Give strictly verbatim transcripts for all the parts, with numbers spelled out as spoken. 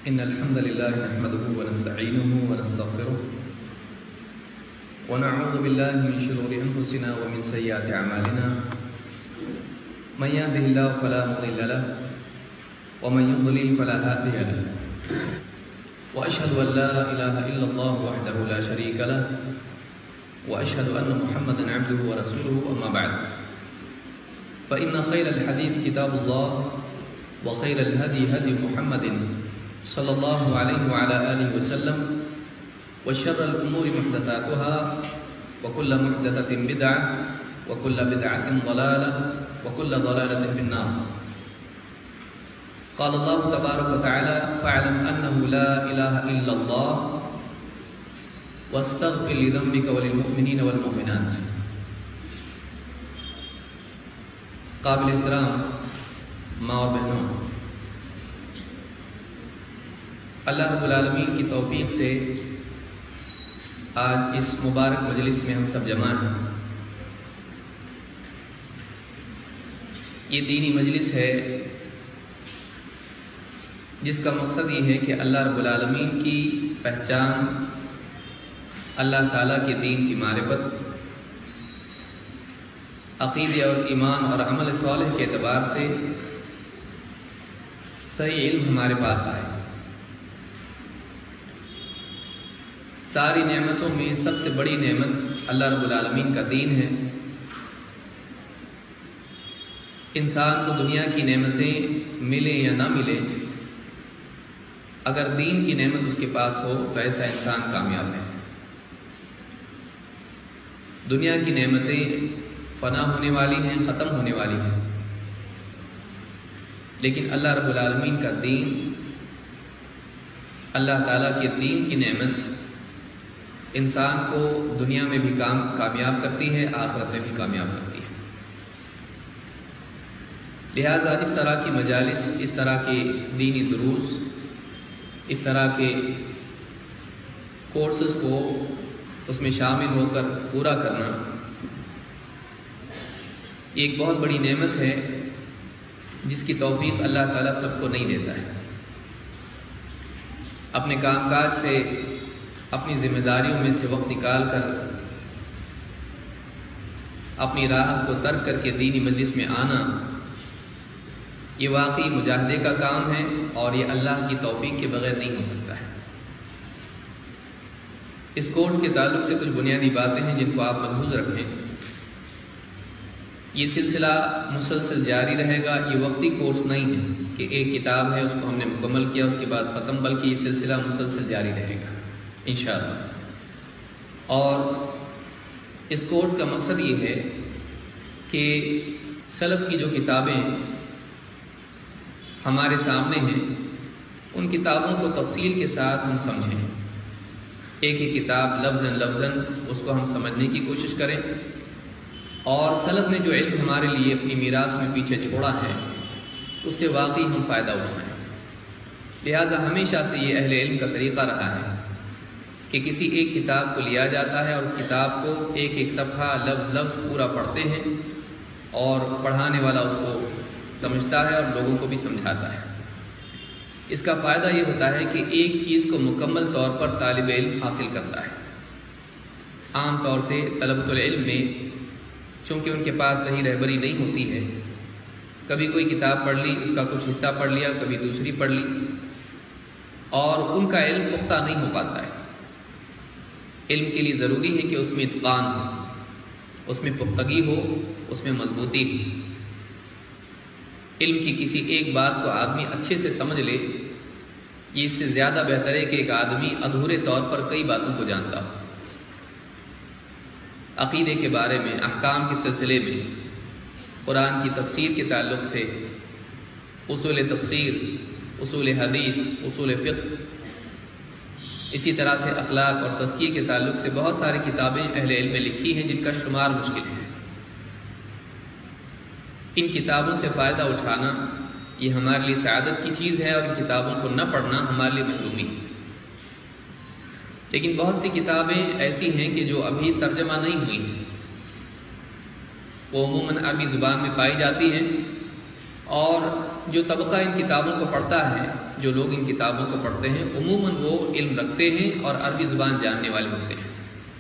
إن الحمد لله نحمده ونستعينه ونستغفره ونعوذ بالله من شرور أنفسنا ومن سيئات أعمالنا من يهده الله فلا مضل له ومن يضلل فلا هادي له وأشهد أن لا إله إلا الله وحده لا شريك له وأشهد أن محمدا عبده ورسوله أما بعد فإن خير الحديث كتاب الله وخير الهدي هدي محمد صلى الله عليه وعلى آله وسلم وشر الأمور محدثاتها وكل محدثة بدعة وكل بدعة ضلالة وكل ضلالة في النار. قال الله تبارك وتعالى فاعلم أنه لا إله إلا الله واستغفر لذنبك وللمؤمنين والمؤمنات. قابل احترام ماں اور بہنوں، اللہ رب العالمین کی توفیق سے آج اس مبارک مجلس میں ہم سب جمع ہیں. یہ دینی مجلس ہے جس کا مقصد یہ ہے کہ اللہ رب العالمین کی پہچان، اللہ تعالیٰ کے دین کی معرفت، عقیدے اور ایمان اور عمل صالح کے اعتبار سے صحیح علم ہمارے پاس آئے. ساری نعمتوں میں سب سے بڑی نعمت اللہ رب العالمین کا دین ہے. انسان کو دنیا کی نعمتیں ملیں یا نہ ملیں، اگر دین کی نعمت اس کے پاس ہو تو ایسا انسان کامیاب ہے. دنیا کی نعمتیں فنا ہونے والی ہیں، ختم ہونے والی ہیں، لیکن اللہ رب العالمین کا دین، اللہ تعالیٰ کے دین کی نعمت انسان کو دنیا میں بھی کام کامیاب کرتی ہے، آخرت میں بھی کامیاب کرتی ہے. لہٰذا اس طرح کی مجالس، اس طرح کے دینی دروس، اس طرح کے کورسز کو اس میں شامل ہو کر پورا کرنا یہ ایک بہت بڑی نعمت ہے جس کی توفیق اللہ تعالیٰ سب کو نہیں دیتا ہے. اپنے کام کاج سے، اپنی ذمہ داریوں میں سے وقت نکال کر، اپنی راہ کو ترک کر کے دینی مجلس میں آنا، یہ واقعی مجاہدے کا کام ہے اور یہ اللہ کی توفیق کے بغیر نہیں ہو سکتا ہے. اس کورس کے تعلق سے کچھ بنیادی باتیں ہیں جن کو آپ ملحوظ رکھیں. یہ سلسلہ مسلسل جاری رہے گا. یہ وقتی کورس نہیں ہے کہ ایک کتاب ہے اس کو ہم نے مکمل کیا اس کے بعد ختم، بلکہ یہ سلسلہ مسلسل جاری رہے گا انشاءاللہ. اور اس کورس کا مقصد یہ ہے کہ سلف کی جو کتابیں ہمارے سامنے ہیں ان کتابوں کو تفصیل کے ساتھ ہم سمجھیں. ایک ایک کتاب لفظاً لفظاً اس کو ہم سمجھنے کی کوشش کریں، اور سلف نے جو علم ہمارے لیے اپنی میراث میں پیچھے چھوڑا ہے اس سے واقعی ہم فائدہ اٹھائیں. لہٰذا ہمیشہ سے یہ اہل علم کا طریقہ رہا ہے کہ کسی ایک کتاب کو لیا جاتا ہے اور اس کتاب کو ایک ایک صفحہ لفظ لفظ پورا پڑھتے ہیں، اور پڑھانے والا اس کو سمجھتا ہے اور لوگوں کو بھی سمجھاتا ہے. اس کا فائدہ یہ ہوتا ہے کہ ایک چیز کو مکمل طور پر طالب علم حاصل کرتا ہے. عام طور سے طلبۃ العلم میں چونکہ ان کے پاس صحیح رہبری نہیں ہوتی ہے، کبھی کوئی کتاب پڑھ لی، اس کا کچھ حصہ پڑھ لیا، کبھی دوسری پڑھ لی، اور ان کا علم پختہ نہیں ہو پاتا ہے. علم کے لیے ضروری ہے کہ اس میں اتقان ہو، اس میں پختگی ہو، اس میں مضبوطی ہو. علم کی کسی ایک بات کو آدمی اچھے سے سمجھ لے، یہ اس سے زیادہ بہتر ہے کہ ایک آدمی ادھورے طور پر کئی باتوں کو جانتا ہو. عقیدے کے بارے میں، احکام کے سلسلے میں، قرآن کی تفسیر کے تعلق سے، اصول تفسیر، اصول حدیث، اصول فقہ، اسی طرح سے اخلاق اور تزکیے کے تعلق سے بہت ساری کتابیں اہل علم میں لکھی ہیں جن کا شمار مشکل ہے. ان کتابوں سے فائدہ اٹھانا یہ ہمارے لیے سعادت کی چیز ہے، اور ان کتابوں کو نہ پڑھنا ہمارے لیے محرومی ہے. لیکن بہت سی کتابیں ایسی ہیں کہ جو ابھی ترجمہ نہیں ہوئی ہیں، وہ عموماً عربی زبان میں پائی جاتی ہیں، اور جو طبقہ ان کتابوں کو پڑھتا ہے جو لوگ ان کتابوں کو پڑھتے ہیں عموماً وہ علم رکھتے ہیں اور عربی زبان جاننے والے ہوتے ہیں،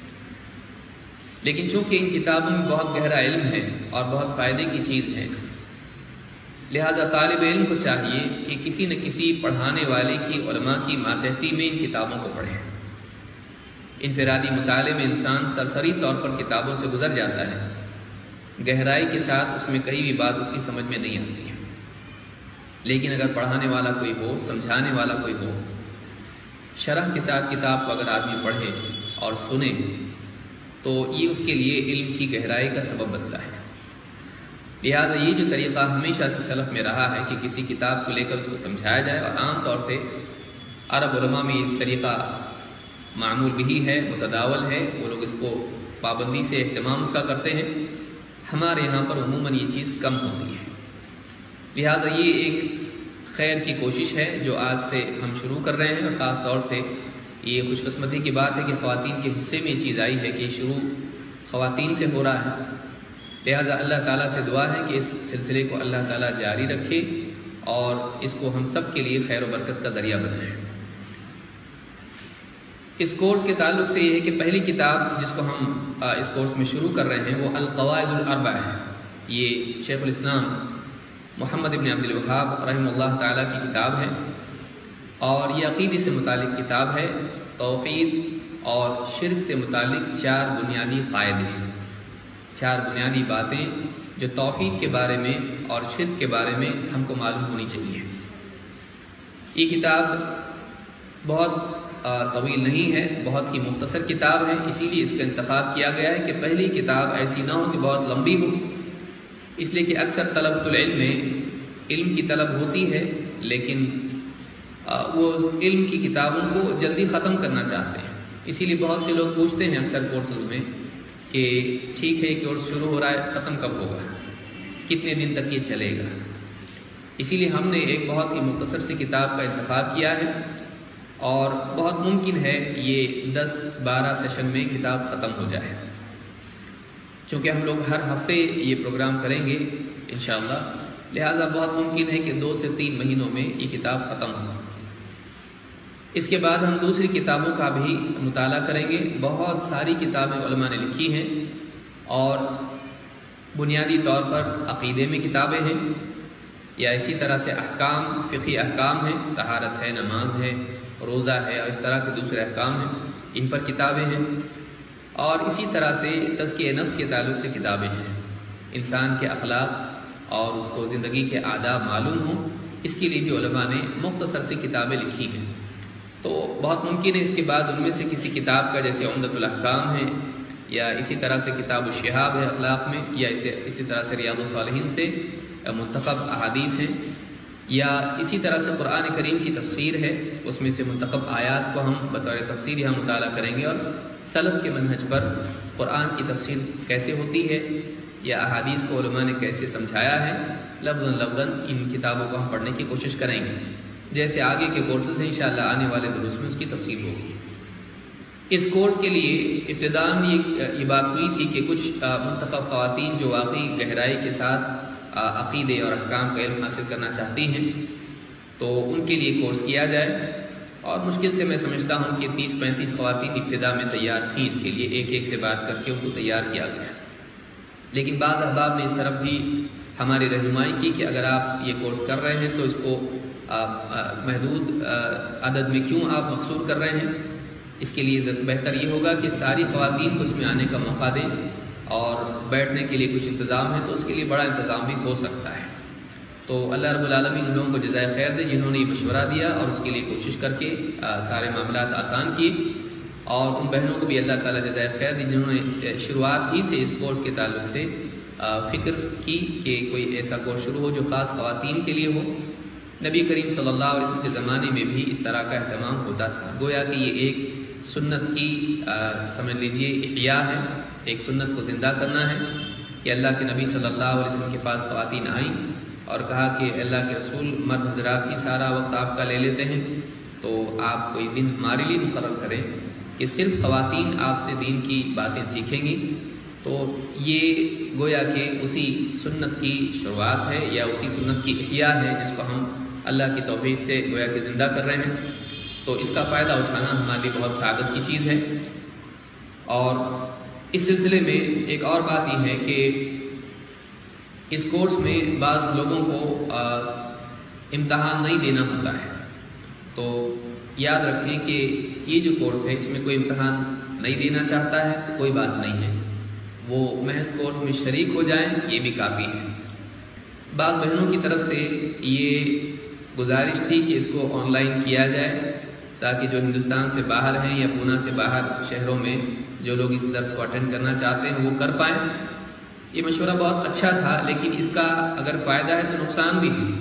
لیکن چونکہ ان کتابوں میں بہت گہرا علم ہے اور بہت فائدے کی چیز ہے، لہذا طالب علم کو چاہیے کہ کسی نہ کسی پڑھانے والے کی، علماء کی ماتحتی میں ان کتابوں کو پڑھیں۔ انفرادی مطالعے میں انسان سرسری طور پر کتابوں سے گزر جاتا ہے، گہرائی کے ساتھ اس میں کئی بھی بات اس کی سمجھ میں نہیں آتی ہے، لیکن اگر پڑھانے والا کوئی ہو، سمجھانے والا کوئی ہو، شرح کے ساتھ کتاب کو اگر آدمی پڑھے اور سنے تو یہ اس کے لیے علم کی گہرائی کا سبب بنتا ہے۔ لہٰذا یہ جو طریقہ ہمیشہ سے سلف میں رہا ہے کہ کسی کتاب کو لے کر اس کو سمجھایا جائے، اور عام طور سے عرب علماء میں یہ طریقہ معمول بھی ہے، متداول ہے، وہ لوگ اس کو پابندی سے اہتمام اس کا کرتے ہیں۔ ہمارے یہاں پر عموماً یہ چیز کم ہوتی ہے، لہٰذا یہ ایک خیر کی کوشش ہے جو آج سے ہم شروع کر رہے ہیں، اور خاص طور سے یہ خوش قسمتی کی بات ہے کہ خواتین کے حصے میں یہ چیز آئی ہے کہ یہ شروع خواتین سے ہو رہا ہے۔ لہٰذا اللہ تعالیٰ سے دعا ہے کہ اس سلسلے کو اللہ تعالیٰ جاری رکھے اور اس کو ہم سب کے لیے خیر و برکت کا ذریعہ بنائے۔ اس کورس کے تعلق سے یہ ہے کہ پہلی کتاب جس کو ہم اس کورس میں شروع کر رہے ہیں وہ القواعد الاربع ہے۔ یہ شیخ الاسلام محمد ابن عبد الوہاب رحمہ اللہ تعالیٰ کی کتاب ہے، اور یہ عقیدے سے متعلق کتاب ہے۔ توحید اور شرک سے متعلق چار بنیادی قاعدے، چار بنیادی باتیں جو توحید کے بارے میں اور شرک کے بارے میں ہم کو معلوم ہونی چاہیے۔ یہ کتاب بہت طویل نہیں ہے، بہت ہی مختصر کتاب ہے، اسی لیے اس کا انتخاب کیا گیا ہے کہ پہلی کتاب ایسی نہ ہو کہ بہت لمبی ہو، اس لیے کہ اکثر طلبۃ العلم میں علم کی طلب ہوتی ہے لیکن وہ علم کی کتابوں کو جلدی ختم کرنا چاہتے ہیں، اسی لیے بہت سے لوگ پوچھتے ہیں اکثر کورسز میں کہ ٹھیک ہے کورس شروع ہو رہا ہے، ختم کب ہوگا، کتنے دن تک یہ چلے گا۔ اسی لیے ہم نے ایک بہت ہی مختصر سی کتاب کا انتخاب کیا ہے، اور بہت ممکن ہے یہ دس بارہ سیشن میں کتاب ختم ہو جائے، چونکہ ہم لوگ ہر ہفتے یہ پروگرام کریں گے انشاءاللہ، لہٰذا بہت ممکن ہے کہ دو سے تین مہینوں میں یہ کتاب ختم ہو۔ اس کے بعد ہم دوسری کتابوں کا بھی مطالعہ کریں گے۔ بہت ساری کتابیں علماء نے لکھی ہیں، اور بنیادی طور پر عقیدے میں کتابیں ہیں، یا اسی طرح سے احکام، فقہی احکام ہیں، طہارت ہے، نماز ہے، روزہ ہے، اور اس طرح کے دوسرے احکام ہیں، ان پر کتابیں ہیں، اور اسی طرح سے تزکیہ نفس کے تعلق سے کتابیں ہیں، انسان کے اخلاق اور اس کو زندگی کے آداب معلوم ہوں، اس کے لیے بھی علماء نے مختصر سی کتابیں لکھی ہیں۔ تو بہت ممکن ہے اس کے بعد ان میں سے کسی کتاب کا، جیسے عمدۃ الاحکام ہے، یا اسی طرح سے کتاب الشہاب ہے اخلاق میں، یا اسے اسی طرح سے ریاض الصالحین سے منتخب احادیث ہیں، یا اسی طرح سے قرآن کریم کی تفسیر ہے، اس میں سے منتخب آیات کو ہم بطور تفسیر یہاں مطالعہ کریں گے، اور سلف کے منہج پر قرآن کی تفسیر کیسے ہوتی ہے یا احادیث کو علماء نے کیسے سمجھایا ہے، لفظاً لفظاً ان کتابوں کو ہم پڑھنے کی کوشش کریں گے۔ جیسے آگے کے کورسز ہیں انشاءاللہ آنے والے دروس میں اس کی تفصیل ہوگی۔ اس کورس کے لیے ابتداءً یہ یہ بات ہوئی تھی کہ کچھ منتخب خواتین جو واقعی گہرائی کے ساتھ عقیدے اور احکام کا علم حاصل کرنا چاہتی ہیں تو ان کے لیے کورس کیا جائے، اور مشکل سے میں سمجھتا ہوں کہ تیس پینتیس خواتین ابتدا میں تیار تھیں اس کے لیے، ایک ایک سے بات کر کے ان کو تیار کیا گیا، لیکن بعض احباب نے اس طرف بھی ہماری رہنمائی کی کہ اگر آپ یہ کورس کر رہے ہیں تو اس کو آپ محدود عدد میں کیوں آپ مقصور کر رہے ہیں، اس کے لیے بہتر یہ ہوگا کہ ساری خواتین کو اس میں آنے کا موقع دیں، اور بیٹھنے کے لیے کچھ انتظام ہے تو اس کے لیے بڑا انتظام بھی ہو سکتا ہے۔ تو اللہ رب العالمین ان لوگوں کو جزائے خیر دے جنہوں نے یہ مشورہ دیا اور اس کے لیے کوشش کر کے سارے معاملات آسان کیے، اور ان بہنوں کو بھی اللہ تعالیٰ جزائے خیر دے جنہوں نے شروعات ہی سے اس کورس کے تعلق سے فکر کی کہ کوئی ایسا کورس شروع ہو جو خاص خواتین کے لیے ہو۔ نبی کریم صلی اللہ علیہ وسلم کے زمانے میں بھی اس طرح کا اہتمام ہوتا تھا، گویا کہ یہ ایک سنت کی سمجھ لیجئے احیاء ہے، ایک سنت کو زندہ کرنا ہے کہ اللہ کے نبی صلی اللہ علیہ وسلم کے پاس خواتین آئیں اور کہا کہ اللہ کے رسول مرد حضرات ہی سارا وقت آپ کا لے لیتے ہیں، تو آپ کوئی دن ہمارے لیے مقرر کریں کہ صرف خواتین آپ سے دین کی باتیں سیکھیں گی۔ تو یہ گویا کہ اسی سنت کی شروعات ہے یا اسی سنت کی احیاء ہے جس کو ہم اللہ کی توفیق سے گویا کہ زندہ کر رہے ہیں، تو اس کا فائدہ اٹھانا ہمارے لیے بہت سعادت کی چیز ہے۔ اور اس سلسلے میں ایک اور بات یہ ہے کہ اس کورس میں بعض لوگوں کو آ, امتحان نہیں دینا ہوتا ہے، تو یاد رکھیں کہ یہ جو کورس ہے اس میں کوئی امتحان نہیں دینا چاہتا ہے تو کوئی بات نہیں ہے، وہ محض کورس میں شریک ہو جائیں یہ بھی کافی ہے۔ بعض بہنوں کی طرف سے یہ گزارش تھی کہ اس کو آن لائن کیا جائے تاکہ جو ہندوستان سے باہر ہیں یا پونا سے باہر شہروں میں جو لوگ اس درس کو اٹینڈ کرنا چاہتے ہیں وہ کر پائیں۔ یہ مشورہ بہت اچھا تھا، لیکن اس کا اگر فائدہ ہے تو نقصان بھی ہے۔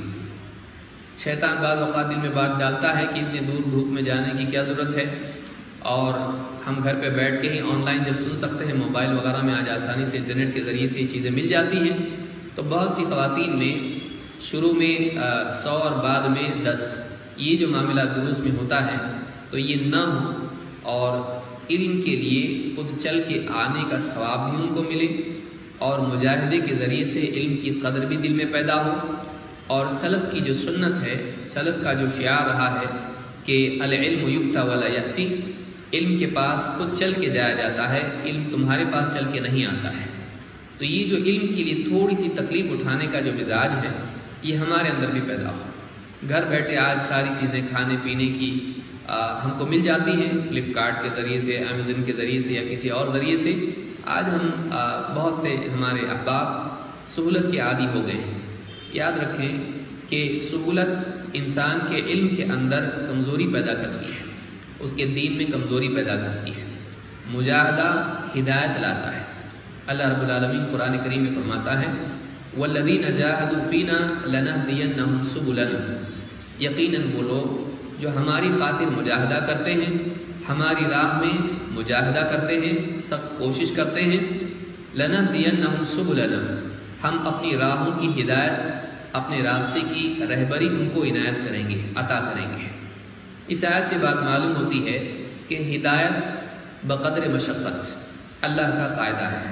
شیطان بعض اوقات دل میں بات ڈالتا ہے کہ اتنے دور دھوپ میں جانے کی کیا ضرورت ہے، اور ہم گھر پہ بیٹھ کے ہی آن لائن جب سن سکتے ہیں، موبائل وغیرہ میں آج آسانی سے انٹرنیٹ کے ذریعے سے یہ چیزیں مل جاتی ہیں، تو بہت سی خواتین میں شروع میں سو اور بعد میں دس یہ جو معاملہ دروس میں ہوتا ہے تو یہ نہ ہو، اور علم کے لیے خود چل کے آنے کا ثواب بھی ان کو ملے، اور مجاہدے کے ذریعے سے علم کی قدر بھی دل میں پیدا ہو۔ اور سلف کی جو سنت ہے، سلف کا جو شعار رہا ہے کہ العلم یؤتی ولا یأتی، علم کے پاس خود چل کے جایا جاتا ہے، علم تمہارے پاس چل کے نہیں آتا ہے۔ تو یہ جو علم کے لیے تھوڑی سی تکلیف اٹھانے کا جو مزاج ہے یہ ہمارے اندر بھی پیدا ہو۔ گھر بیٹھے آج ساری چیزیں کھانے پینے کی آ, ہم کو مل جاتی ہیں، فلپ کارٹ کے ذریعے سے، امیزن کے ذریعے سے یا کسی اور ذریعے سے۔ آج ہم آ, بہت سے ہمارے احباب سہولت کے عادی ہو گئے ہیں۔ یاد رکھیں کہ سہولت انسان کے علم کے اندر کمزوری پیدا کرتی ہے، اس کے دین میں کمزوری پیدا کرتی ہے۔ مجاہدہ ہدایت لاتا ہے۔ اللہ رب العالمین قرآن کریم میں فرماتا ہے وَالَّذِينَ جَاهَدُوا فِينَا لَنَهْدِيَنَّهُمْ سُبُلَنَا، یقیناً وہ لوگ جو ہماری خاطر مجاہدہ کرتے ہیں، ہماری راہ میں مجاہدہ کرتے ہیں، سخت کوشش کرتے ہیں، لَنَهْدِيَنَّهُمْ سُبُلَنَا، ہم اپنی راہوں کی ہدایت، اپنے راستے کی رہبری ان کو عنایت کریں گے، عطا کریں گے۔ اس آیت سے بات معلوم ہوتی ہے کہ ہدایت بقدر مشقت اللہ کا قاعدہ ہے۔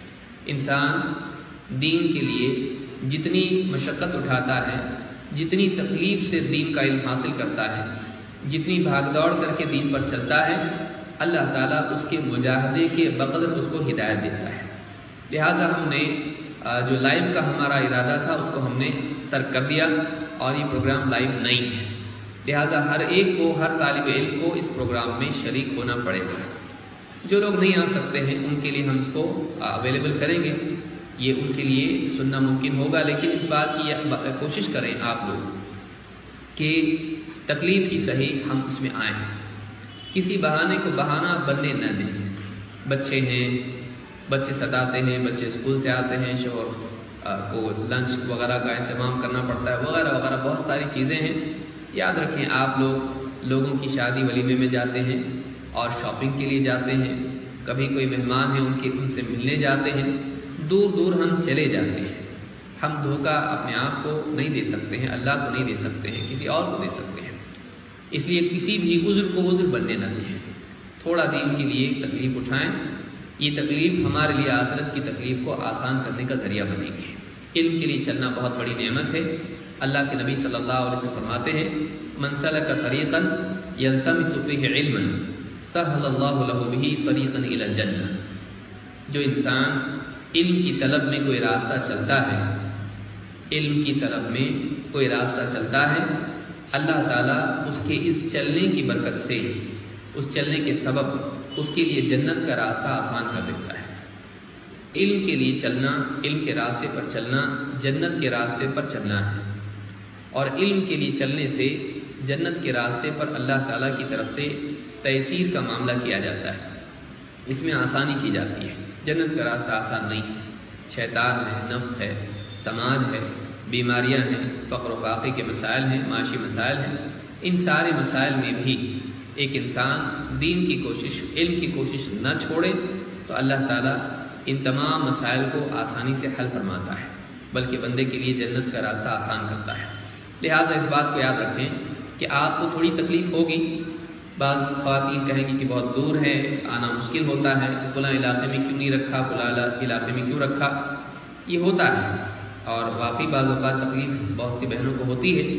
انسان دین کے لیے جتنی مشقت اٹھاتا ہے، جتنی تکلیف سے دین کا علم حاصل کرتا ہے، جتنی بھاگ دوڑ کر کے دین پر چلتا ہے، اللہ تعالیٰ اس کے مجاہدے کے بقدر اس کو ہدایت دیتا ہے۔ لہٰذا ہم نے جو لائیو کا ہمارا ارادہ تھا اس کو ہم نے ترک کر دیا، اور یہ پروگرام لائیو نہیں ہے، لہٰذا ہر ایک کو، ہر طالب علم کو اس پروگرام میں شریک ہونا پڑے گا۔ جو لوگ نہیں آ سکتے ہیں ان کے لیے ہم اس کو اویلیبل کریں گے، یہ ان کے لیے سننا ممکن ہوگا، لیکن اس بات کی کوشش کریں آپ لوگ کہ تکلیف ہی صحیح ہم اس میں آئیں، کسی بہانے کو بہانہ بننے نہ دیں۔ بچے ہیں، بچے ستاتے ہیں، بچے اسکول سے آتے ہیں، شوہر کو لنچ وغیرہ کا انتظام کرنا پڑتا ہے، وغیرہ وغیرہ بہت ساری چیزیں ہیں۔ یاد رکھیں آپ لوگ لوگوں کی شادی ولیمے میں جاتے ہیں اور شاپنگ کے لیے جاتے ہیں، کبھی کوئی مہمان ہیں ان کے ان سے ملنے جاتے ہیں، دور دور ہم چلے جاتے ہیں۔ ہم دھوکہ اپنے آپ کو نہیں دے سکتے ہیں، اللہ کو نہیں دے سکتے ہیں، کسی اور کو دے سکتے ہیں۔ اس لیے کسی بھی عذر کو عذر بننے نہ دیں، تھوڑا دین کے لیے تکلیف اٹھائیں۔ یہ تکلیف ہمارے لیے آخرت کی تکلیف کو آسان کرنے کا ذریعہ بنے گی۔ علم کے لیے چلنا بہت بڑی نعمت ہے۔ اللہ کے نبی صلی اللہ علیہ وسلم فرماتے ہیں من سلک طریقا یلتمس فیہ علما سہل اللہ لہ بہ طریقا الی الجنہ، جو انسان علم کی طلب میں کوئی راستہ چلتا ہے، علم کی طلب میں کوئی راستہ چلتا ہے، اللہ تعالیٰ اس کے اس چلنے کی برکت سے، اس چلنے کے سبب اس کے لیے جنت کا راستہ آسان کر دیتا ہے۔ علم کے لیے چلنا، علم کے راستے پر چلنا جنت کے راستے پر چلنا ہے، اور علم کے لیے چلنے سے جنت کے راستے پر اللہ تعالیٰ کی طرف سے تیسیر کا معاملہ کیا جاتا ہے، اس میں آسانی کی جاتی ہے۔ جنت کا راستہ آسان نہیں ہے، شیطان ہے، نفس ہے، سماج ہے، بیماریاں ہیں، فقر و فاقے کے مسائل ہیں، معاشی مسائل ہیں۔ ان سارے مسائل میں بھی ایک انسان دین کی کوشش، علم کی کوشش نہ چھوڑے تو اللہ تعالیٰ ان تمام مسائل کو آسانی سے حل فرماتا ہے، بلکہ بندے کے لیے جنت کا راستہ آسان کرتا ہے۔ لہٰذا اس بات کو یاد رکھیں کہ آپ کو تھوڑی تکلیف ہوگی، بعض خواتین کہیں گی کہ بہت دور ہے، آنا مشکل ہوتا ہے، فلاں علاقے میں کیوں نہیں رکھا، فلاں علاقے میں کیوں رکھا، یہ ہوتا ہے، اور واقعی بعض اوقات تکلیف بہت سی بہنوں کو ہوتی ہے،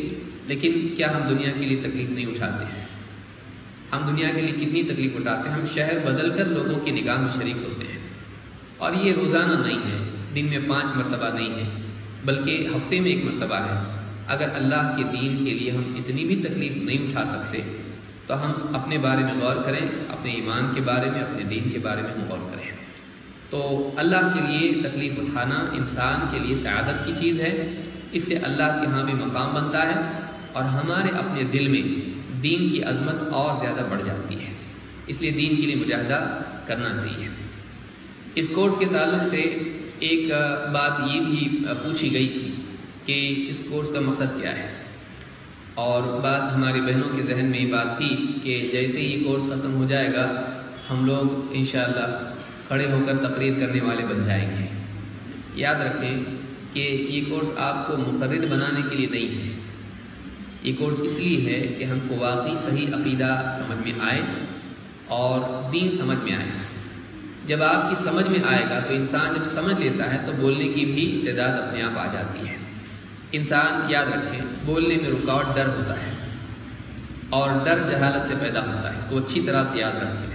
لیکن کیا ہم دنیا کے لیے تکلیف نہیں اٹھاتے ہیں؟ ہم دنیا کے لیے کتنی تکلیف اٹھاتے ہیں. ہم شہر بدل کر لوگوں کی نگاہ میں شریک ہوتے ہیں، اور یہ روزانہ نہیں ہے، دن میں پانچ مرتبہ نہیں ہے، بلکہ ہفتے میں ایک مرتبہ ہے. اگر اللہ کے دین کے لیے ہم اتنی بھی تکلیف نہیں اٹھا سکتے تو ہم اپنے بارے میں غور کریں، اپنے ایمان کے بارے میں، اپنے دین کے بارے میں ہم غور کریں. تو اللہ کے لیے تکلیف اٹھانا انسان کے لیے سعادت کی چیز ہے. اس سے اللہ کے ہاں بھی مقام بنتا ہے، اور ہمارے اپنے دل میں دین کی عظمت اور زیادہ بڑھ جاتی ہے. اس لیے دین کے لیے مجاہدہ کرنا چاہیے. اس کورس کے تعلق سے ایک بات یہ بھی پوچھی گئی تھی کہ اس کورس کا مقصد کیا ہے، اور بعض ہماری بہنوں کے ذہن میں یہ بات تھی کہ جیسے ہی کورس ختم ہو جائے گا ہم لوگ انشاءاللہ کھڑے ہو کر تقریر کرنے والے بن جائیں گے. یاد رکھیں کہ یہ کورس آپ کو مقرر بنانے کے لیے نہیں ہے. یہ کورس اس لیے ہے کہ ہم کو واقعی صحیح عقیدہ سمجھ میں آئے اور دین سمجھ میں آئے. جب آپ کی سمجھ میں آئے گا تو انسان جب سمجھ لیتا ہے تو بولنے کی بھی استعداد اپنے آپ آ جاتی ہے. انسان یاد رکھیں بولنے میں رکاوٹ ڈر ہوتا ہے، اور ڈر جہالت سے پیدا ہوتا ہے. اس کو اچھی طرح سے یاد رکھیں.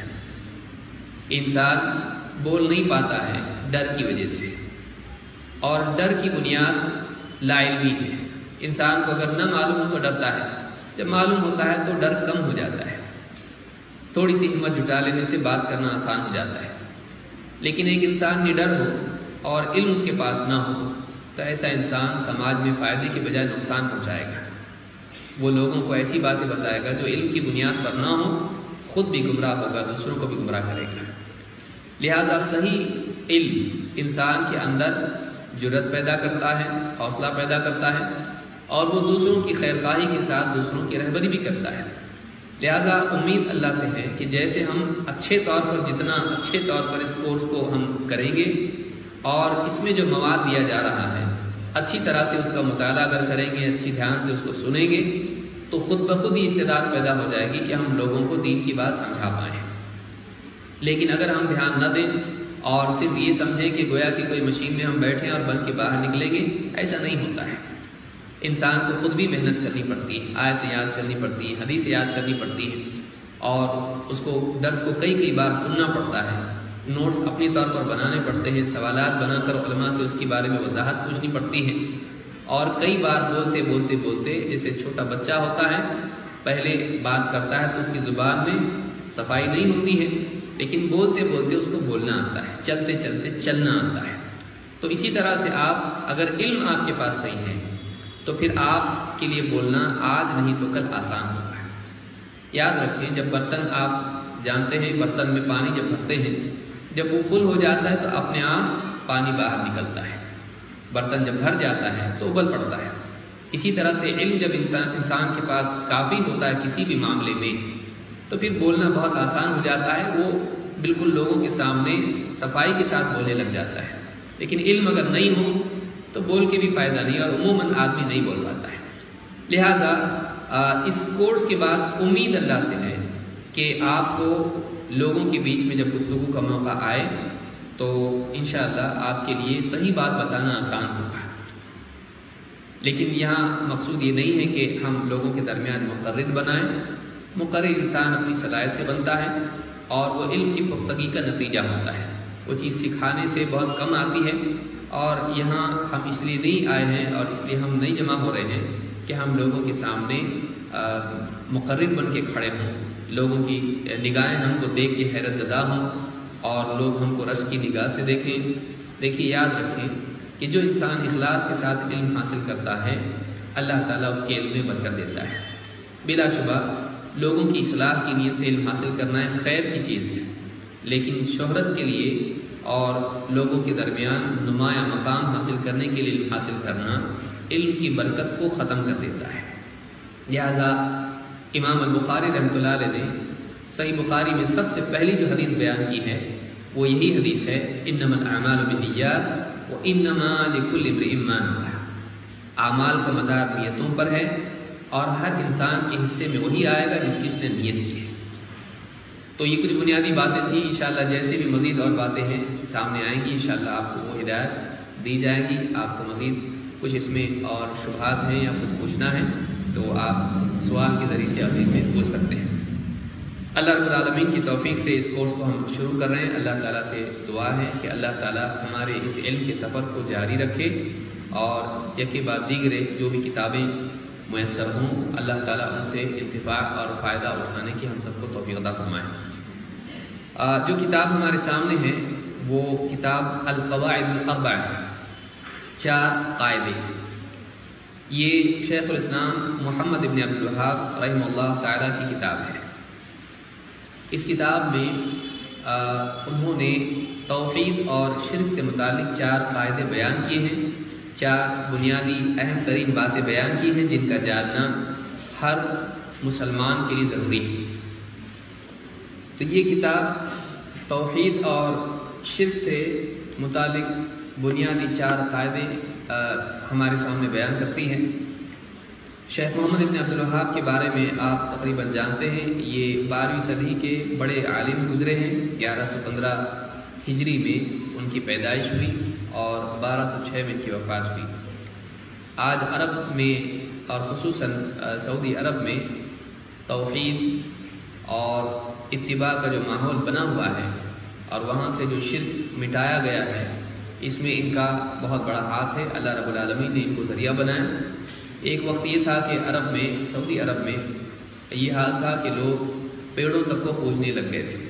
انسان بول نہیں پاتا ہے ڈر کی وجہ سے، اور ڈر کی بنیاد لا علمی ہے. انسان کو اگر نہ معلوم ہو تو ڈرتا ہے، جب معلوم ہوتا ہے تو ڈر کم ہو جاتا ہے. تھوڑی سی ہمت جٹا لینے سے بات کرنا آسان ہو جاتا ہے. لیکن ایک انسان نڈر ہو اور علم اس کے پاس نہ ہو تو ایسا انسان سماج میں فائدے کے بجائے نقصان پہنچائے گا. وہ لوگوں کو ایسی باتیں بتائے گا جو علم کی بنیاد پر نہ ہو، خود بھی گمراہ ہوگا، دوسروں کو بھی گمراہ کرے گا. لہذا صحیح علم انسان کے اندر جرأت پیدا کرتا ہے، حوصلہ پیدا کرتا ہے، اور وہ دوسروں کی خیرخواہی کے ساتھ دوسروں کی رہبری بھی کرتا ہے. لہذا امید اللہ سے ہے کہ جیسے ہم اچھے طور پر جتنا اچھے طور پر اس کورس کو ہم کریں گے، اور اس میں جو مواد دیا جا رہا ہے اچھی طرح سے اس کا مطالعہ اگر کریں گے، اچھی دھیان سے اس کو سنیں گے، تو خود بخود ہی استعداد پیدا ہو جائے گی کہ ہم لوگوں کو دین کی بات سمجھا پائیں. لیکن اگر ہم دھیان نہ دیں اور صرف یہ سمجھیں کہ گویا کہ کوئی مشین میں ہم بیٹھیں اور بن کے باہر نکلیں گے، ایسا نہیں ہوتا ہے. انسان کو خود بھی محنت کرنی پڑتی ہے، آیتیں یاد کرنی پڑتی ہے، حدیث یاد کرنی پڑتی ہے، اور اس کو درس کو کئی کئی بار سننا پڑتا ہے، نوٹس اپنی طور پر بنانے پڑتے ہیں، سوالات بنا کر علماء سے اس کے بارے میں وضاحت پوچھنی پڑتی ہے. اور کئی بار بولتے بولتے بولتے جیسے چھوٹا بچہ ہوتا ہے، پہلے بات کرتا ہے تو اس کی زبان میں صفائی نہیں ہوتی ہے، لیکن بولتے بولتے اس کو بولنا آتا ہے، چلتے چلتے چلنا آتا ہے. تو اسی طرح سے آپ اگر علم آپ کے پاس صحیح ہے تو پھر آپ کے لیے بولنا آج نہیں تو کل آسان ہوگا. یاد رکھیں جب برتن آپ جانتے ہیں برتن میں پانی جب بھرتے ہیں، جب وہ فل ہو جاتا ہے تو اپنے آپ پانی باہر نکلتا ہے. برتن جب بھر جاتا ہے تو ابل پڑتا ہے. اسی طرح سے علم جب انسان انسان کے پاس کافی ہوتا ہے کسی بھی معاملے میں تو پھر بولنا بہت آسان ہو جاتا ہے. وہ بالکل لوگوں کے سامنے صفائی کے ساتھ بولنے لگ جاتا ہے. لیکن علم اگر نہیں ہو تو بول کے بھی فائدہ نہیں، اور عموماً آدمی نہیں بول پاتا ہے. لہٰذا اس کورس کے بعد امید اللہ سے ہے کہ آپ کو لوگوں کے بیچ میں جب گفتگو کا موقع آئے تو انشاءاللہ آپ کے لیے صحیح بات بتانا آسان ہوگا. لیکن یہاں مقصود یہ نہیں ہے کہ ہم لوگوں کے درمیان مقرر بنائیں. مقرر انسان اپنی صلاحیت سے بنتا ہے، اور وہ علم کی پختگی کا نتیجہ ہوتا ہے. وہ چیز سکھانے سے بہت کم آتی ہے، اور یہاں ہم اس لیے نہیں آئے ہیں اور اس لیے ہم نہیں جمع ہو رہے ہیں کہ ہم لوگوں کے سامنے مقرر بن کے کھڑے ہوں، لوگوں کی نگاہیں ہم کو دیکھ کے حیرت زدہ ہوں اور لوگ ہم کو رشک کی نگاہ سے دیکھیں. دیکھیے یاد رکھیں کہ جو انسان اخلاص کے ساتھ علم حاصل کرتا ہے اللہ تعالیٰ اس کے علم میں برکت دیتا ہے. بلا شبہ لوگوں کی اصلاح کی نیت سے علم حاصل کرنا ایک خیر کی چیز ہے، لیکن شہرت کے لیے اور لوگوں کے درمیان نمایاں مقام حاصل کرنے کے لیے علم حاصل کرنا علم کی برکت کو ختم کر دیتا ہے. لہذا امام البخاری رحمۃ اللہ علیہ نے صحیح بخاری میں سب سے پہلی جو حدیث بیان کی ہے وہ یہی حدیث ہے، انما الاعمال بالنیات وانما لکل امرئ ما نوى. اعمال کا مدار نیتوں پر ہے، اور ہر انسان کے حصے میں وہی آئے گا جس کی اس نے نیت کی ہے. تو یہ کچھ بنیادی باتیں تھیں. انشاءاللہ جیسے بھی مزید اور باتیں ہیں سامنے آئیں گی انشاءاللہ آپ کو وہ ہدایت دی جائے گی. آپ کو مزید کچھ اس میں اور شبہات ہیں یا کچھ پوچھنا ہے تو آپ سوال کے ذریعے سے ابھی میں پوچھ سکتے ہیں۔ اللہ رب العالمین کی توفیق سے اس کورس کو ہم شروع کر رہے ہیں۔ اللہ تعالیٰ سے دعا ہے کہ اللہ تعالیٰ ہمارے اس علم کے سفر کو جاری رکھے اور یکی بعد دیگرے جو بھی کتابیں میسر ہوں اللہ تعالیٰ ان سے انتفاع اور فائدہ اٹھانے کی ہم سب کو توفیق عطا فرمائے۔ جو کتاب ہمارے سامنے ہے وہ کتاب القواعد الاربع، چار قاعدے، یہ شیخ الاسلام محمد ابن عبد الوہاب رحمہ اللہ تعالیٰ کی کتاب ہے۔ اس کتاب میں آ, انہوں نے توحید اور شرک سے متعلق چار قاعدے بیان کیے ہیں، چار بنیادی اہم ترین باتیں بیان کی ہیں جن کا جاننا ہر مسلمان کے لیے ضروری ہے۔ تو یہ کتاب توحید اور شرک سے متعلق بنیادی چار قاعدے آ, ہمارے سامنے بیان کرتی ہیں۔ شیخ محمد ابن عبد الوہاب کے بارے میں آپ تقریباً جانتے ہیں، یہ بارہویں صدی کے بڑے عالم گزرے ہیں۔ گیارہ سو پندرہ ہجری میں ان کی پیدائش ہوئی اور بارہ سو چھ میں ان کی وفات ہوئی۔ آج عرب میں اور خصوصاً سعودی عرب میں توحید اور اتباع کا جو ماحول بنا ہوا ہے اور وہاں سے جو شرک مٹایا گیا ہے، اس میں ان کا بہت بڑا ہاتھ ہے۔ اللہ رب العالمین نے ان کو ذریعہ بنایا۔ ایک وقت یہ تھا کہ عرب میں، سعودی عرب میں یہ حال تھا کہ لوگ پیڑوں تک کو پوجنے لگ گئے تھے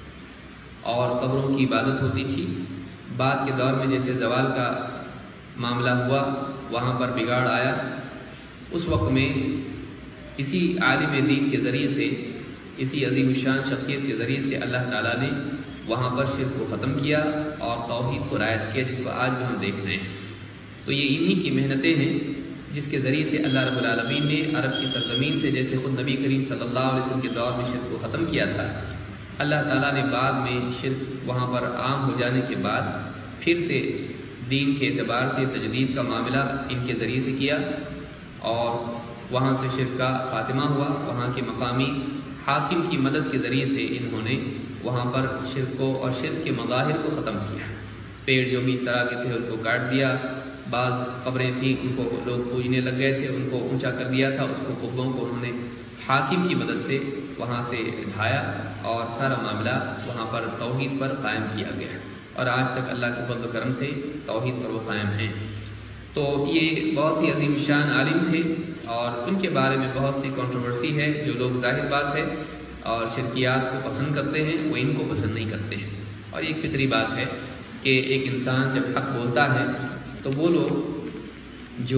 اور قبروں کی عبادت ہوتی تھی۔ بعد کے دور میں جیسے زوال کا معاملہ ہوا، وہاں پر بگاڑ آیا۔ اس وقت میں اسی عالم دین کے ذریعے سے، اسی عظیم الشان شخصیت کے ذریعے سے اللہ تعالیٰ نے وہاں پر شرک کو ختم کیا اور توحید کو رائج کیا، جس کو آج بھی ہم دیکھ رہے ہیں۔ تو یہ انہی کی محنتیں ہیں جس کے ذریعے سے اللہ رب العالمین نے عرب کی سرزمین سے، جیسے خود نبی کریم صلی اللہ علیہ وسلم کے دور میں شرک کو ختم کیا تھا، اللہ تعالیٰ نے بعد میں شرک وہاں پر عام ہو جانے کے بعد پھر سے دین کے اعتبار سے تجدید کا معاملہ ان کے ذریعے سے کیا اور وہاں سے شرک کا خاتمہ ہوا۔ وہاں کے مقامی حاکم کی مدد کے ذریعے سے انہوں نے وہاں پر شرک کو اور شرک کے مظاہر کو ختم کیا۔ پیڑ جو بھی اس طرح کے تھے ان کو کاٹ دیا، بعض قبریں تھیں ان کو لوگ پوجنے لگ گئے تھے، ان کو اونچا کر دیا تھا، اس کو قبوں کو انہوں نے حاکم کی مدد سے وہاں سے ڈھایا اور سارا معاملہ وہاں پر توحید پر قائم کیا گیا اور آج تک اللہ کے فضل و کرم سے توحید پر وہ قائم ہیں۔ تو یہ بہت ہی عظیم شان عالم تھے اور ان کے بارے میں بہت سی کنٹروورسی ہے۔ جو لوگ ظاہر بات ہے اور شرکیات کو پسند کرتے ہیں وہ ان کو پسند نہیں کرتے ہیں، اور یہ ایک فطری بات ہے کہ ایک انسان جب حق بولتا ہے تو وہ لوگ جو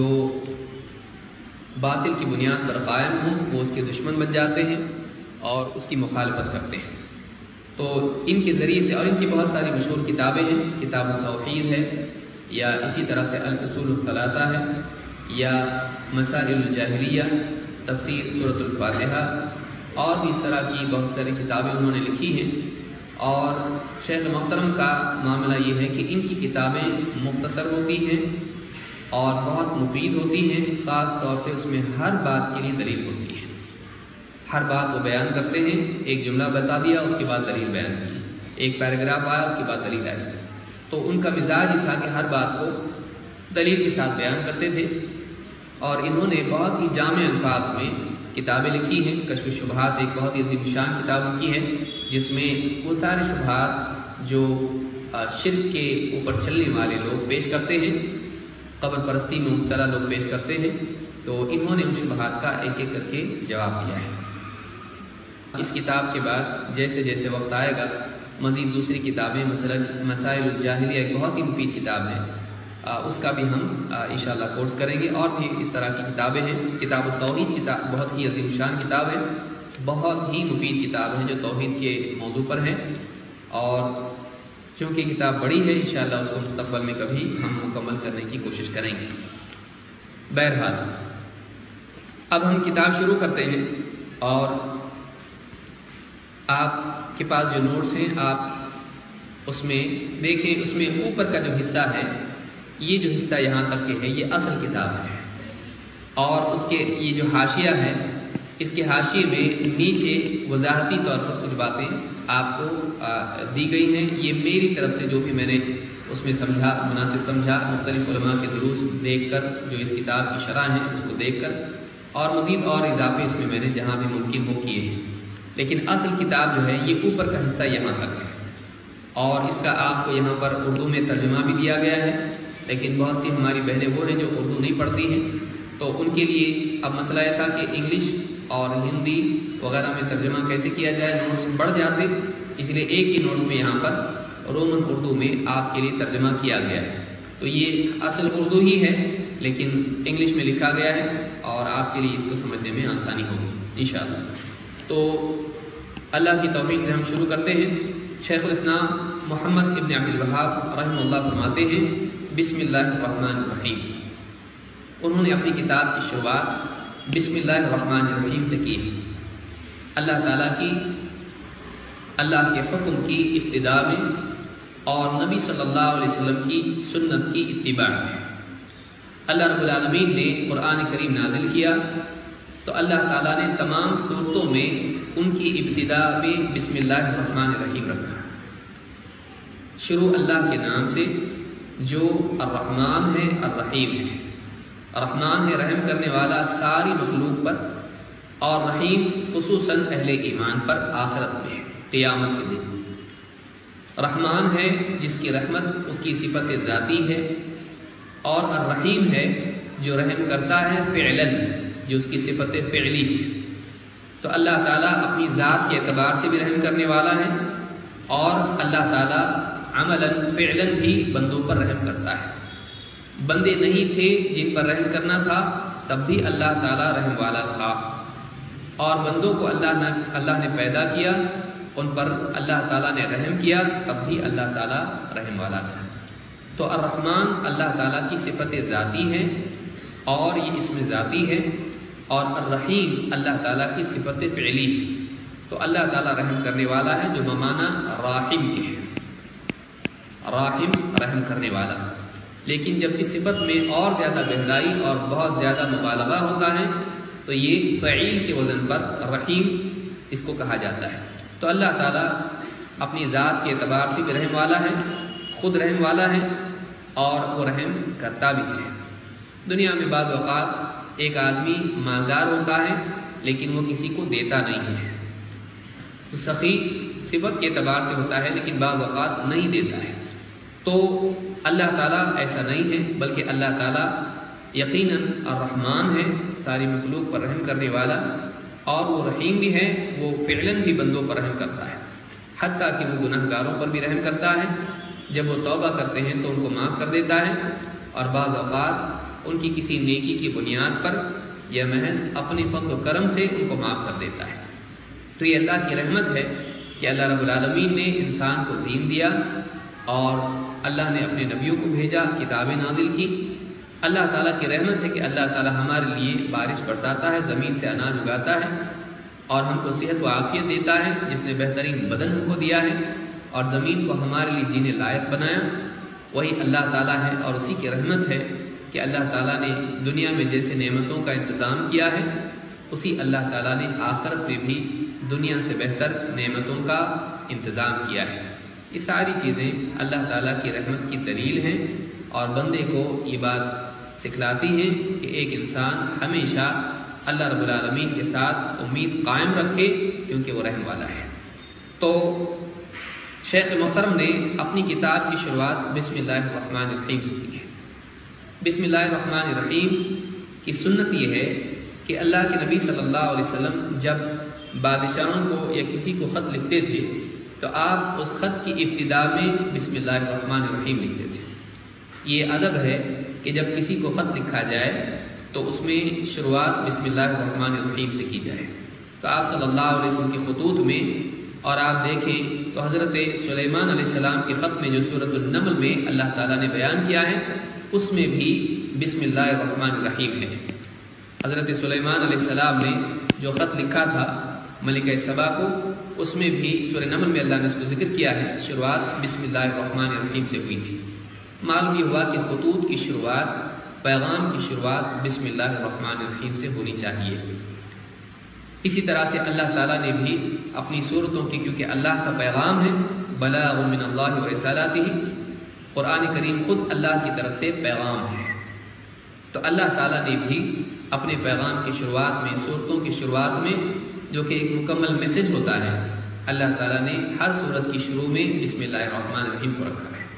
باطل کی بنیاد پر قائم ہوں وہ اس کے دشمن بن جاتے ہیں اور اس کی مخالفت کرتے ہیں۔ تو ان کے ذریعے سے، اور ان کی بہت ساری مشہور کتابیں ہیں، کتاب التوحید ہے، یا اسی طرح سے الاصول الثلاثہ ہے، یا مسائل الجاہلیہ، تفسیر سورۃ الفاتحہ، اور بھی اس طرح کی بہت ساری کتابیں انہوں نے لکھی ہیں۔ اور شیخ محترم کا معاملہ یہ ہے کہ ان کی کتابیں مختصر ہوتی ہیں اور بہت مفید ہوتی ہیں، خاص طور سے اس میں ہر بات کے لیے دلیل ہوتی ہے۔ ہر بات وہ بیان کرتے ہیں، ایک جملہ بتا دیا اس کے بعد دلیل بیان کی، ایک پیراگراف آیا اس کے بعد دلیل آئی۔ تو ان کا مزاج یہ تھا کہ ہر بات کو دلیل کے ساتھ بیان کرتے تھے، اور انہوں نے بہت ہی جامع الفاظ میں کتابیں لکھی ہیں۔ کشف الشبہات ایک بہت ہی عظیم شان کتاب ان کی ہے، جس میں وہ سارے شبہات جو شرک کے اوپر چلنے والے لوگ پیش کرتے ہیں، قبر پرستی میں مبتلا لوگ پیش کرتے ہیں، تو انہوں نے ان شبہات کا ایک ایک کر کے جواب دیا ہے۔ اس کتاب کے بعد جیسے جیسے وقت آئے گا مزید دوسری کتابیں، مثلا مسائل الجاہلیہ ایک بہت ہی مفید کتاب ہے، اس کا بھی ہم انشاءاللہ کورس کریں گے۔ اور بھی اس طرح کی کتابیں ہیں۔ کتاب التوحید کتاب بہت ہی عظیم شان کتاب ہے، بہت ہی مفید کتاب ہے جو توحید کے موضوع پر ہے، اور چونکہ کتاب بڑی ہے انشاءاللہ اس کو مستقبل میں کبھی ہم مکمل کرنے کی کوشش کریں گے۔ بہرحال اب ہم کتاب شروع کرتے ہیں، اور آپ کے پاس جو نوٹس ہیں آپ اس میں دیکھیں، اس میں اوپر کا جو حصہ ہے، یہ جو حصہ یہاں تک کے ہے یہ اصل کتاب ہے، اور اس کے یہ جو حاشیہ ہے، اس کے حاشیے میں نیچے وضاحتی طور پر کچھ باتیں آپ کو دی گئی ہیں۔ یہ میری طرف سے جو بھی میں نے اس میں سمجھا، مناسب سمجھا، مختلف علماء کے دروس دیکھ کر، جو اس کتاب کی شرح ہیں اس کو دیکھ کر، اور مزید اور اضافے اس میں میں نے جہاں بھی ممکن وہ کیے ہیں، لیکن اصل کتاب جو ہے یہ اوپر کا حصہ یہاں تک ہے، اور اس کا آپ کو یہاں پر اردو میں ترجمہ بھی دیا گیا ہے، لیکن بہت سی ہماری بہنیں وہ ہیں جو اردو نہیں پڑھتی ہیں، تو ان کے لیے اب مسئلہ یہ تھا کہ انگلش اور ہندی وغیرہ میں ترجمہ کیسے کیا جائے، نوٹس بڑھ جاتے، اس لیے ایک ہی نوٹس میں یہاں پر رومن اردو میں آپ کے لیے ترجمہ کیا گیا ہے۔ تو یہ اصل اردو ہی ہے لیکن انگلش میں لکھا گیا ہے، اور آپ کے لیے اس کو سمجھنے میں آسانی ہوگی انشاءاللہ۔ تو اللہ کی توفیق سے ہم شروع کرتے ہیں۔ شیخ الاسلام محمد ابن عبد الوہاب رحمہ اللہ فرماتے ہیں بسم اللہ الرحمن الرحیم۔ انہوں نے اپنی کتاب کی شروعات بسم اللہ الرحمن الرحیم سے کی ہے، اللہ تعالیٰ کی اللہ کے حکم کی ابتدا میں اور نبی صلی اللہ علیہ وسلم کی سنت کی اتباع میں۔ اللہ رب العالمین نے قرآن کریم نازل کیا تو اللہ تعالیٰ نے تمام صورتوں میں ان کی ابتدا میں بسم اللہ الرحمن الرحیم رکھا، شروع اللہ کے نام سے جو الرحمن ہے الرحیم ہے۔ رحمان ہے رحم کرنے والا ساری مخلوق پر، اور رحیم خصوصاً اہل ایمان پر آخرت میں قیامت کے دن۔ رحمان ہے جس کی رحمت اس کی صفت ذاتی ہے، اور الرحیم ہے جو رحم کرتا ہے فعلاً، جو اس کی صفت فعلی ہے۔ تو اللہ تعالیٰ اپنی ذات کے اعتبار سے بھی رحم کرنے والا ہے، اور اللہ تعالیٰ عملاً فعلاً بھی بندوں پر رحم کرتا ہے۔ بندے نہیں تھے جن پر رحم کرنا تھا، تب بھی اللہ تعالیٰ رحم والا تھا، اور بندوں کو اللہ نے اللہ نے پیدا کیا، ان پر اللہ تعالیٰ نے رحم کیا، تب بھی اللہ تعالیٰ رحم والا تھا۔ تو الرحمن اللہ تعالیٰ کی صفت ذاتی ہے اور یہ اسم ذاتی ہے، اور الرحیم اللہ تعالیٰ کی صفت فعلی ہے۔ تو اللہ تعالیٰ رحم کرنے والا ہے جو بمعنی راحم کے ہے، راحم رحم کرنے والا۔ لیکن جب اس صفت میں اور زیادہ گہرائی اور بہت زیادہ مبالغہ ہوتا ہے تو یہ فعیل کے وزن پر رحیم اس کو کہا جاتا ہے۔ تو اللہ تعالیٰ اپنی ذات کے اعتبار سے بھی رحم والا ہے، خود رحم والا ہے، اور وہ رحم کرتا بھی ہے۔ دنیا میں بعض اوقات ایک آدمی مالدار ہوتا ہے لیکن وہ کسی کو دیتا نہیں ہے، سخی صفت کے اعتبار سے ہوتا ہے لیکن بعض اوقات نہیں دیتا ہے۔ تو اللہ تعالیٰ ایسا نہیں ہے، بلکہ اللہ تعالیٰ یقیناً الرحمن ہے، ساری مخلوق پر رحم کرنے والا، اور وہ رحیم بھی ہے، وہ فعلاً بھی بندوں پر رحم کرتا ہے، حتیٰ کہ وہ گناہ گاروں پر بھی رحم کرتا ہے۔ جب وہ توبہ کرتے ہیں تو ان کو معاف کر دیتا ہے، اور بعض اوقات ان کی کسی نیکی کی بنیاد پر یا محض اپنے فضل و کرم سے ان کو معاف کر دیتا ہے۔ تو یہ اللہ کی رحمت ہے کہ اللہ رب العالمین نے انسان کو دین دیا، اور اللہ نے اپنے نبیوں کو بھیجا، کتابیں نازل کی۔ اللہ تعالیٰ کی رحمت ہے کہ اللہ تعالیٰ ہمارے لیے بارش برساتا ہے، زمین سے اناج اگاتا ہے، اور ہم کو صحت و عافیت دیتا ہے، جس نے بہترین بدن ہم کو دیا ہے اور زمین کو ہمارے لیے جینے لائق بنایا، وہی اللہ تعالیٰ ہے۔ اور اسی کی رحمت ہے کہ اللہ تعالیٰ نے دنیا میں جیسے نعمتوں کا انتظام کیا ہے، اسی اللہ تعالیٰ نے آخرت میں بھی دنیا سے بہتر نعمتوں کا انتظام کیا ہے۔ یہ ساری چیزیں اللہ تعالیٰ کی رحمت کی دلیل ہیں، اور بندے کو یہ بات سکھلاتی ہیں کہ ایک انسان ہمیشہ اللہ رب العالمین کے ساتھ امید قائم رکھے، کیونکہ وہ رحم والا ہے۔ تو شیخ محترم نے اپنی کتاب کی شروعات بسم اللہ الرحمن الرحیم سے کی ہے۔ بسم اللہ الرحمن الرحیم کی سنت یہ ہے کہ اللہ کے نبی صلی اللہ علیہ وسلم جب بادشاہوں کو یا کسی کو خط لکھتے تھے تو آپ اس خط کی ابتدا میں بسم اللہ الرحمن الرحیم لکھتے تھے۔ یہ ادب ہے کہ جب کسی کو خط لکھا جائے تو اس میں شروعات بسم اللہ الرحمن الرحیم سے کی جائے۔ تو آپ صلی اللہ علیہ وسلم کے خطوط میں، اور آپ دیکھیں تو حضرت سلیمان علیہ السلام کے خط میں جو سورۃ النمل میں اللہ تعالیٰ نے بیان کیا ہے، اس میں بھی بسم اللہ الرحمن الرحیم ہے۔ حضرت سلیمان علیہ السلام نے جو خط لکھا تھا ملکہ سبا کو، اس میں بھی سورہ نمل میں اللہ نے اس کو ذکر کیا ہے، شروعات بسم اللہ الرحمن الرحیم سے ہوئی تھی۔ معلوم یہ ہوا کہ خطوط کی شروعات، پیغام کی شروعات بسم اللہ الرحمن الرحیم سے ہونی چاہیے۔ اسی طرح سے اللہ تعالیٰ نے بھی اپنی صورتوں کی، کیونکہ اللہ کا پیغام ہے، بلاغ من اللہ و رسالاتہ، قرآن کریم خود اللہ کی طرف سے پیغام ہے، تو اللہ تعالیٰ نے بھی اپنے پیغام کی شروعات میں، صورتوں کی شروعات میں جو کہ ایک مکمل میسج ہوتا ہے، اللہ تعالیٰ نے ہر صورت کی شروع میں بسم اللہ الرحمن الرحیم کو رکھا ہے۔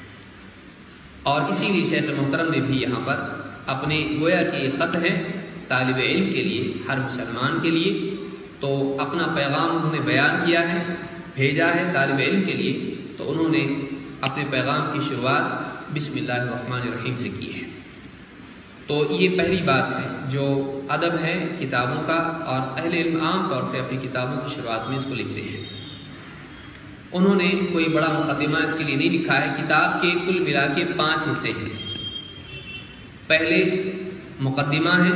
اور اسی لیے شیخ محترم نے بھی یہاں پر اپنے گویا کہ یہ خط ہے طالب علم کے لیے، ہر مسلمان کے لیے، تو اپنا پیغام انہوں نے بیان کیا ہے، بھیجا ہے طالب علم کے لیے، تو انہوں نے اپنے پیغام کی شروعات بسم اللہ الرحمن الرحیم سے کی ہے۔ تو یہ پہلی بات ہے جو ادب ہے کتابوں کا، اور اہل علم عام طور سے اپنی کتابوں کی شروعات میں اس کو لکھتے ہیں۔ انہوں نے کوئی بڑا مقدمہ اس کے لیے نہیں لکھا ہے۔ کتاب کے کل ملا کے پانچ حصے ہیں۔ پہلے مقدمہ ہے،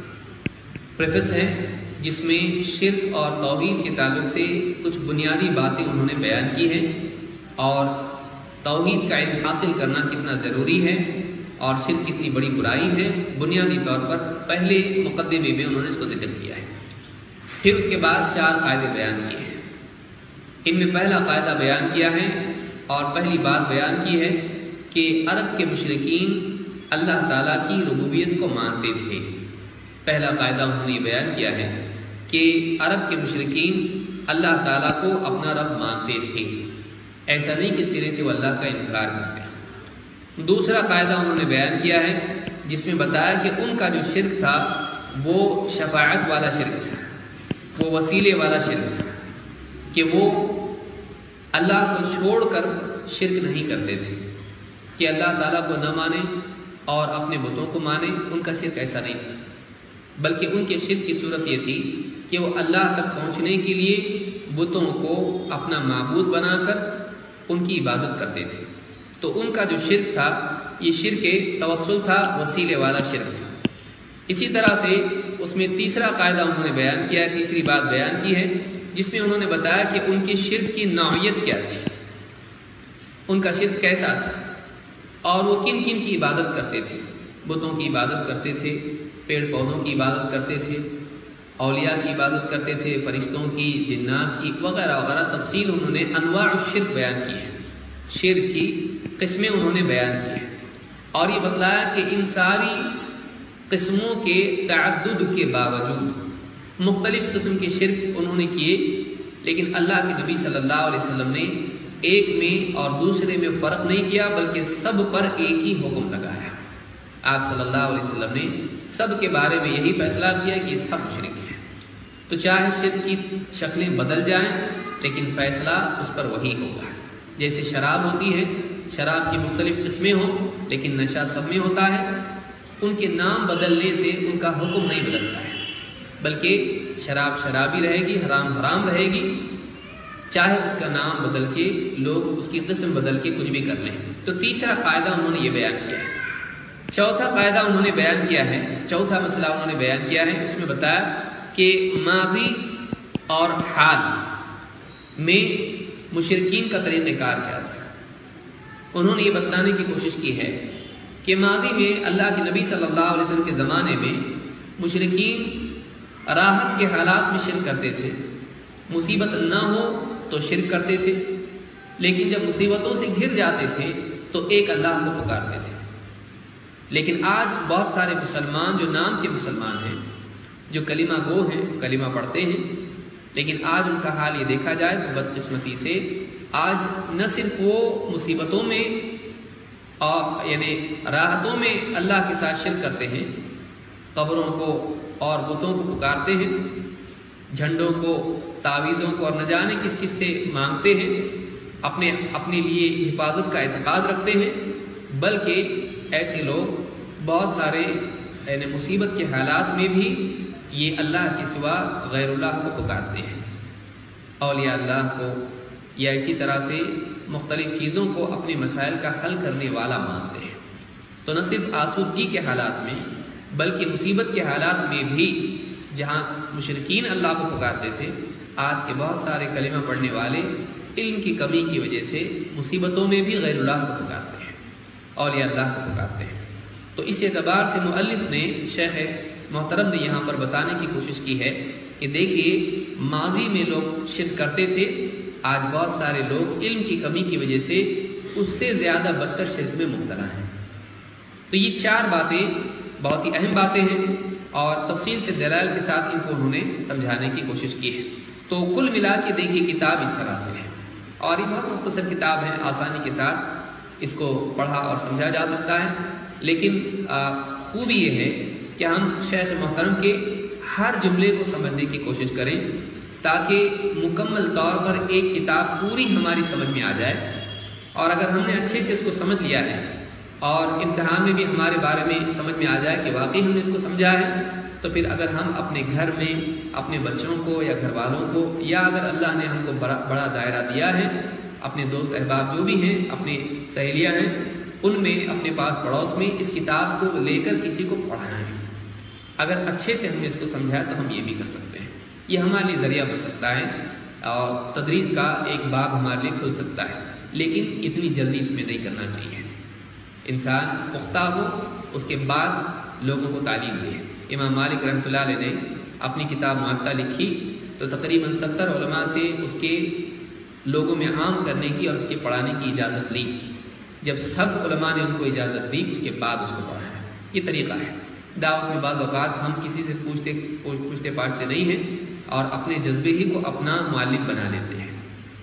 پریفس ہے، جس میں شرک اور توحید کے تعلق سے کچھ بنیادی باتیں انہوں نے بیان کی ہیں، اور توحید کا علم حاصل کرنا کتنا ضروری ہے اور شرک کتنی بڑی برائی ہے، بنیادی طور پر پہلے مقدمے میں انہوں نے اس کو ذکر کیا ہے۔ پھر اس کے بعد چار قاعدے بیان کیے ہیں۔ ان میں پہلا قاعدہ بیان کیا ہے، اور پہلی بات بیان کی ہے کہ عرب کے مشرکین اللہ تعالیٰ کی ربوبیت کو مانتے تھے۔ پہلا قاعدہ انہوں نے بیان کیا ہے کہ عرب کے مشرکین اللہ تعالیٰ کو اپنا رب مانتے تھے، ایسا نہیں کہ سرے سے وہ اللہ کا انکار کرتے ہیں۔ دوسرا قاعدہ انہوں نے بیان کیا ہے جس میں بتایا کہ ان کا جو شرک تھا وہ شفاعت والا شرک تھا، وہ وسیلے والا شرک تھا، کہ وہ اللہ کو چھوڑ کر شرک نہیں کرتے تھے، کہ اللہ تعالیٰ کو نہ مانے اور اپنے بتوں کو مانے، ان کا شرک ایسا نہیں تھا، بلکہ ان کے شرک کی صورت یہ تھی کہ وہ اللہ تک پہنچنے کے لیے بتوں کو اپنا معبود بنا کر ان کی عبادت کرتے تھے۔ تو ان کا جو شرک تھا یہ شرک توسل تھا، وسیلے والا شرک تھا۔ اسی طرح سے اس میں تیسرا قاعدہ انہوں نے بیان کیا ہے، تیسری بات بیان کی ہے، جس میں انہوں نے بتایا کہ ان کے شرک کی نوعیت کیا تھی، ان کا شرک کیسا تھا، اور وہ کن کن کی عبادت کرتے تھے۔ بتوں کی عبادت کرتے تھے، پیڑ پودوں کی عبادت کرتے تھے، اولیاء کی عبادت کرتے تھے، فرشتوں کی، جنات کی، وغیرہ وغیرہ تفصیل انہوں نے انواع الشرک بیان کی ہے، شرک کی قسمیں انہوں نے بیان کی ہیں، اور یہ بتلایا کہ ان ساری قسموں کے تعدد کے باوجود مختلف قسم کے شرک انہوں نے کیے، لیکن اللہ کے نبی صلی اللہ علیہ وسلم نے ایک میں اور دوسرے میں فرق نہیں کیا، بلکہ سب پر ایک ہی حکم لگایا۔ آپ صلی اللہ علیہ وسلم نے سب کے بارے میں یہی فیصلہ کیا کہ یہ سب شرک ہے۔ تو چاہے شرک کی شکلیں بدل جائیں لیکن فیصلہ اس پر وہی ہوگا۔ جیسے شراب ہوتی ہے، شراب کی مختلف قسمیں ہوں لیکن نشہ سب میں ہوتا ہے، ان کے نام بدلنے سے ان کا حکم نہیں بدلتا ہے، بلکہ شراب شرابی رہے گی، حرام حرام رہے گی، چاہے اس کا نام بدل کے لوگ اس کی قسم بدل کے کچھ بھی کر لیں۔ تو تیسرا قاعدہ انہوں نے یہ بیان کیا ہے۔ چوتھا قاعدہ انہوں نے بیان کیا ہے، چوتھا مسئلہ انہوں نے بیان کیا ہے، اس میں بتایا کہ ماضی اور حال میں مشرکین کا طریقہ کار کیا تھا۔ انہوں نے یہ بتانے کی کوشش کی ہے کہ ماضی میں اللہ کے نبی صلی اللہ علیہ وسلم کے زمانے میں مشرکین راحت کے حالات میں شرک کرتے تھے، مصیبت نہ ہو تو شرک کرتے تھے، لیکن جب مصیبتوں سے گھر جاتے تھے تو ایک اللہ کو پکارتے تھے۔ لیکن آج بہت سارے مسلمان جو نام کے مسلمان ہیں، جو کلمہ گو ہیں، کلمہ پڑھتے ہیں، لیکن آج ان کا حال یہ دیکھا جائے تو بدقسمتی سے آج نہ صرف وہ مصیبتوں میں اور یعنی راحتوں میں اللہ کے ساتھ شرک کرتے ہیں، قبروں کو اور بتوں کو پکارتے ہیں، جھنڈوں کو، تعویذوں کو اور نہ جانے کس کس سے مانگتے ہیں، اپنے اپنے لیے حفاظت کا اعتقاد رکھتے ہیں، بلکہ ایسے لوگ بہت سارے یعنی مصیبت کے حالات میں بھی یہ اللہ کے سوا غیر اللہ کو پکارتے ہیں، اولیاء اللہ کو، یا اسی طرح سے مختلف چیزوں کو اپنے مسائل کا حل کرنے والا مانتے ہیں۔ تو نہ صرف آسودگی کے حالات میں بلکہ مصیبت کے حالات میں بھی جہاں مشرکین اللہ کو پکارتے تھے، آج کے بہت سارے کلمہ پڑھنے والے علم کی کمی کی وجہ سے مصیبتوں میں بھی غیر اللہ کو پکارتے ہیں، اولیاء اللہ کو پکارتے ہیں۔ تو اس اعتبار سے مؤلف نے، شیخ محترم نے یہاں پر بتانے کی کوشش کی ہے کہ دیکھیے ماضی میں لوگ شرک کرتے تھے، آج بہت سارے لوگ علم کی کمی کی وجہ سے اس سے زیادہ بدتر شرک میں مبتلا ہیں۔ تو یہ چار باتیں بہت ہی اہم باتیں ہیں، اور تفصیل سے دلائل کے ساتھ ان کو انہوں نے سمجھانے کی کوشش کی ہے۔ تو کل ملا کے دیکھیے کتاب اس طرح سے ہے، اور یہ بہت مختصر کتاب ہے، آسانی کے ساتھ اس کو پڑھا اور سمجھا جا سکتا ہے۔ لیکن خوبی یہ ہے کہ ہم شیخ محترم کے ہر جملے کو سمجھنے کی کوشش کریں تاکہ مکمل طور پر ایک کتاب پوری ہماری سمجھ میں آ جائے، اور اگر ہم نے اچھے سے اس کو سمجھ لیا ہے اور امتحان میں بھی ہمارے بارے میں سمجھ میں آ جائے کہ واقعی ہم نے اس کو سمجھا ہے، تو پھر اگر ہم اپنے گھر میں اپنے بچوں کو یا گھر والوں کو، یا اگر اللہ نے ہم کو بڑا بڑا دائرہ دیا ہے، اپنے دوست احباب جو بھی ہیں، اپنی سہیلیاں ہیں، ان میں اپنے پاس پڑوس میں اس کتاب کو لے کر کسی کو پڑھانا ہے۔ اگر اچھے سے ہم نے اس کو سمجھا تو ہم یہ بھی کر سکتے ہیں، یہ ہمارے لیے ذریعہ بن سکتا ہے اور تدریس کا ایک باب ہمارے لیے کھل سکتا ہے، لیکن اتنی جلدی اس میں نہیں کرنا چاہیے۔ انسان پختہ ہو، اس کے بعد لوگوں کو تعلیم دے۔ امام مالک رحمۃ اللہ علیہ نے اپنی کتاب معطا لکھی تو تقریباً ستر علماء سے اس کے لوگوں میں عام کرنے کی اور اس کے پڑھانے کی اجازت لی۔ جب سب علماء نے ان کو اجازت دی، اس کے بعد اس کو پڑھایا۔ یہ طریقہ ہے دعوت میں۔ بعض اوقات ہم کسی سے پوچھتے پوچھتے پاچھتے نہیں ہیں اور اپنے جذبے ہی کو اپنا معلم بنا لیتے ہیں۔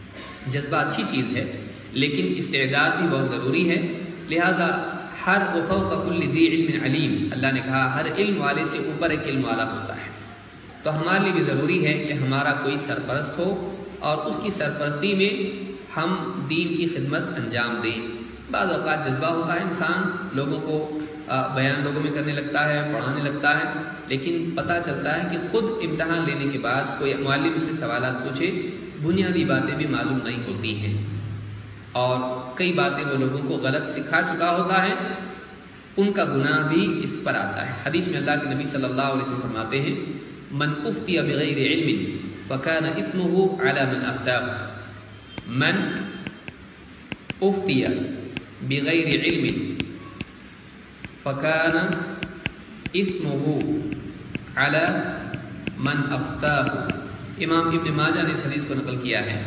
جذبہ اچھی چیز ہے، لیکن استعداد بھی بہت ضروری ہے۔ لہٰذا ہر وفوق کل ذی علم علیم، اللہ نے کہا ہر علم والے سے اوپر ایک علم والا ہوتا ہے۔ تو ہمارے لیے بھی ضروری ہے کہ ہمارا کوئی سرپرست ہو اور اس کی سرپرستی میں ہم دین کی خدمت انجام دیں۔ بعض اوقات جذبہ ہوتا ہے، انسان لوگوں کو بیان لوگوں میں کرنے لگتا ہے، پڑھانے لگتا ہے، لیکن پتہ چلتا ہے کہ خود امتحان لینے کے بعد کوئی معلم اس سے سوالات پوچھے، بنیادی باتیں بھی معلوم نہیں ہوتی ہیں، اور کئی باتیں وہ لوگوں کو غلط سکھا چکا ہوتا ہے، ان کا گناہ بھی اس پر آتا ہے۔ حدیث میں اللہ کے نبی صلی اللہ علیہ وسلم فرماتے ہیں، من افتي بغیر علم فكان اثمه على من افتاه، من افتي بغیر علم فكان اثمه على من افتاه۔ امام ابن ماجہ نے اس حدیث کو نقل کیا ہے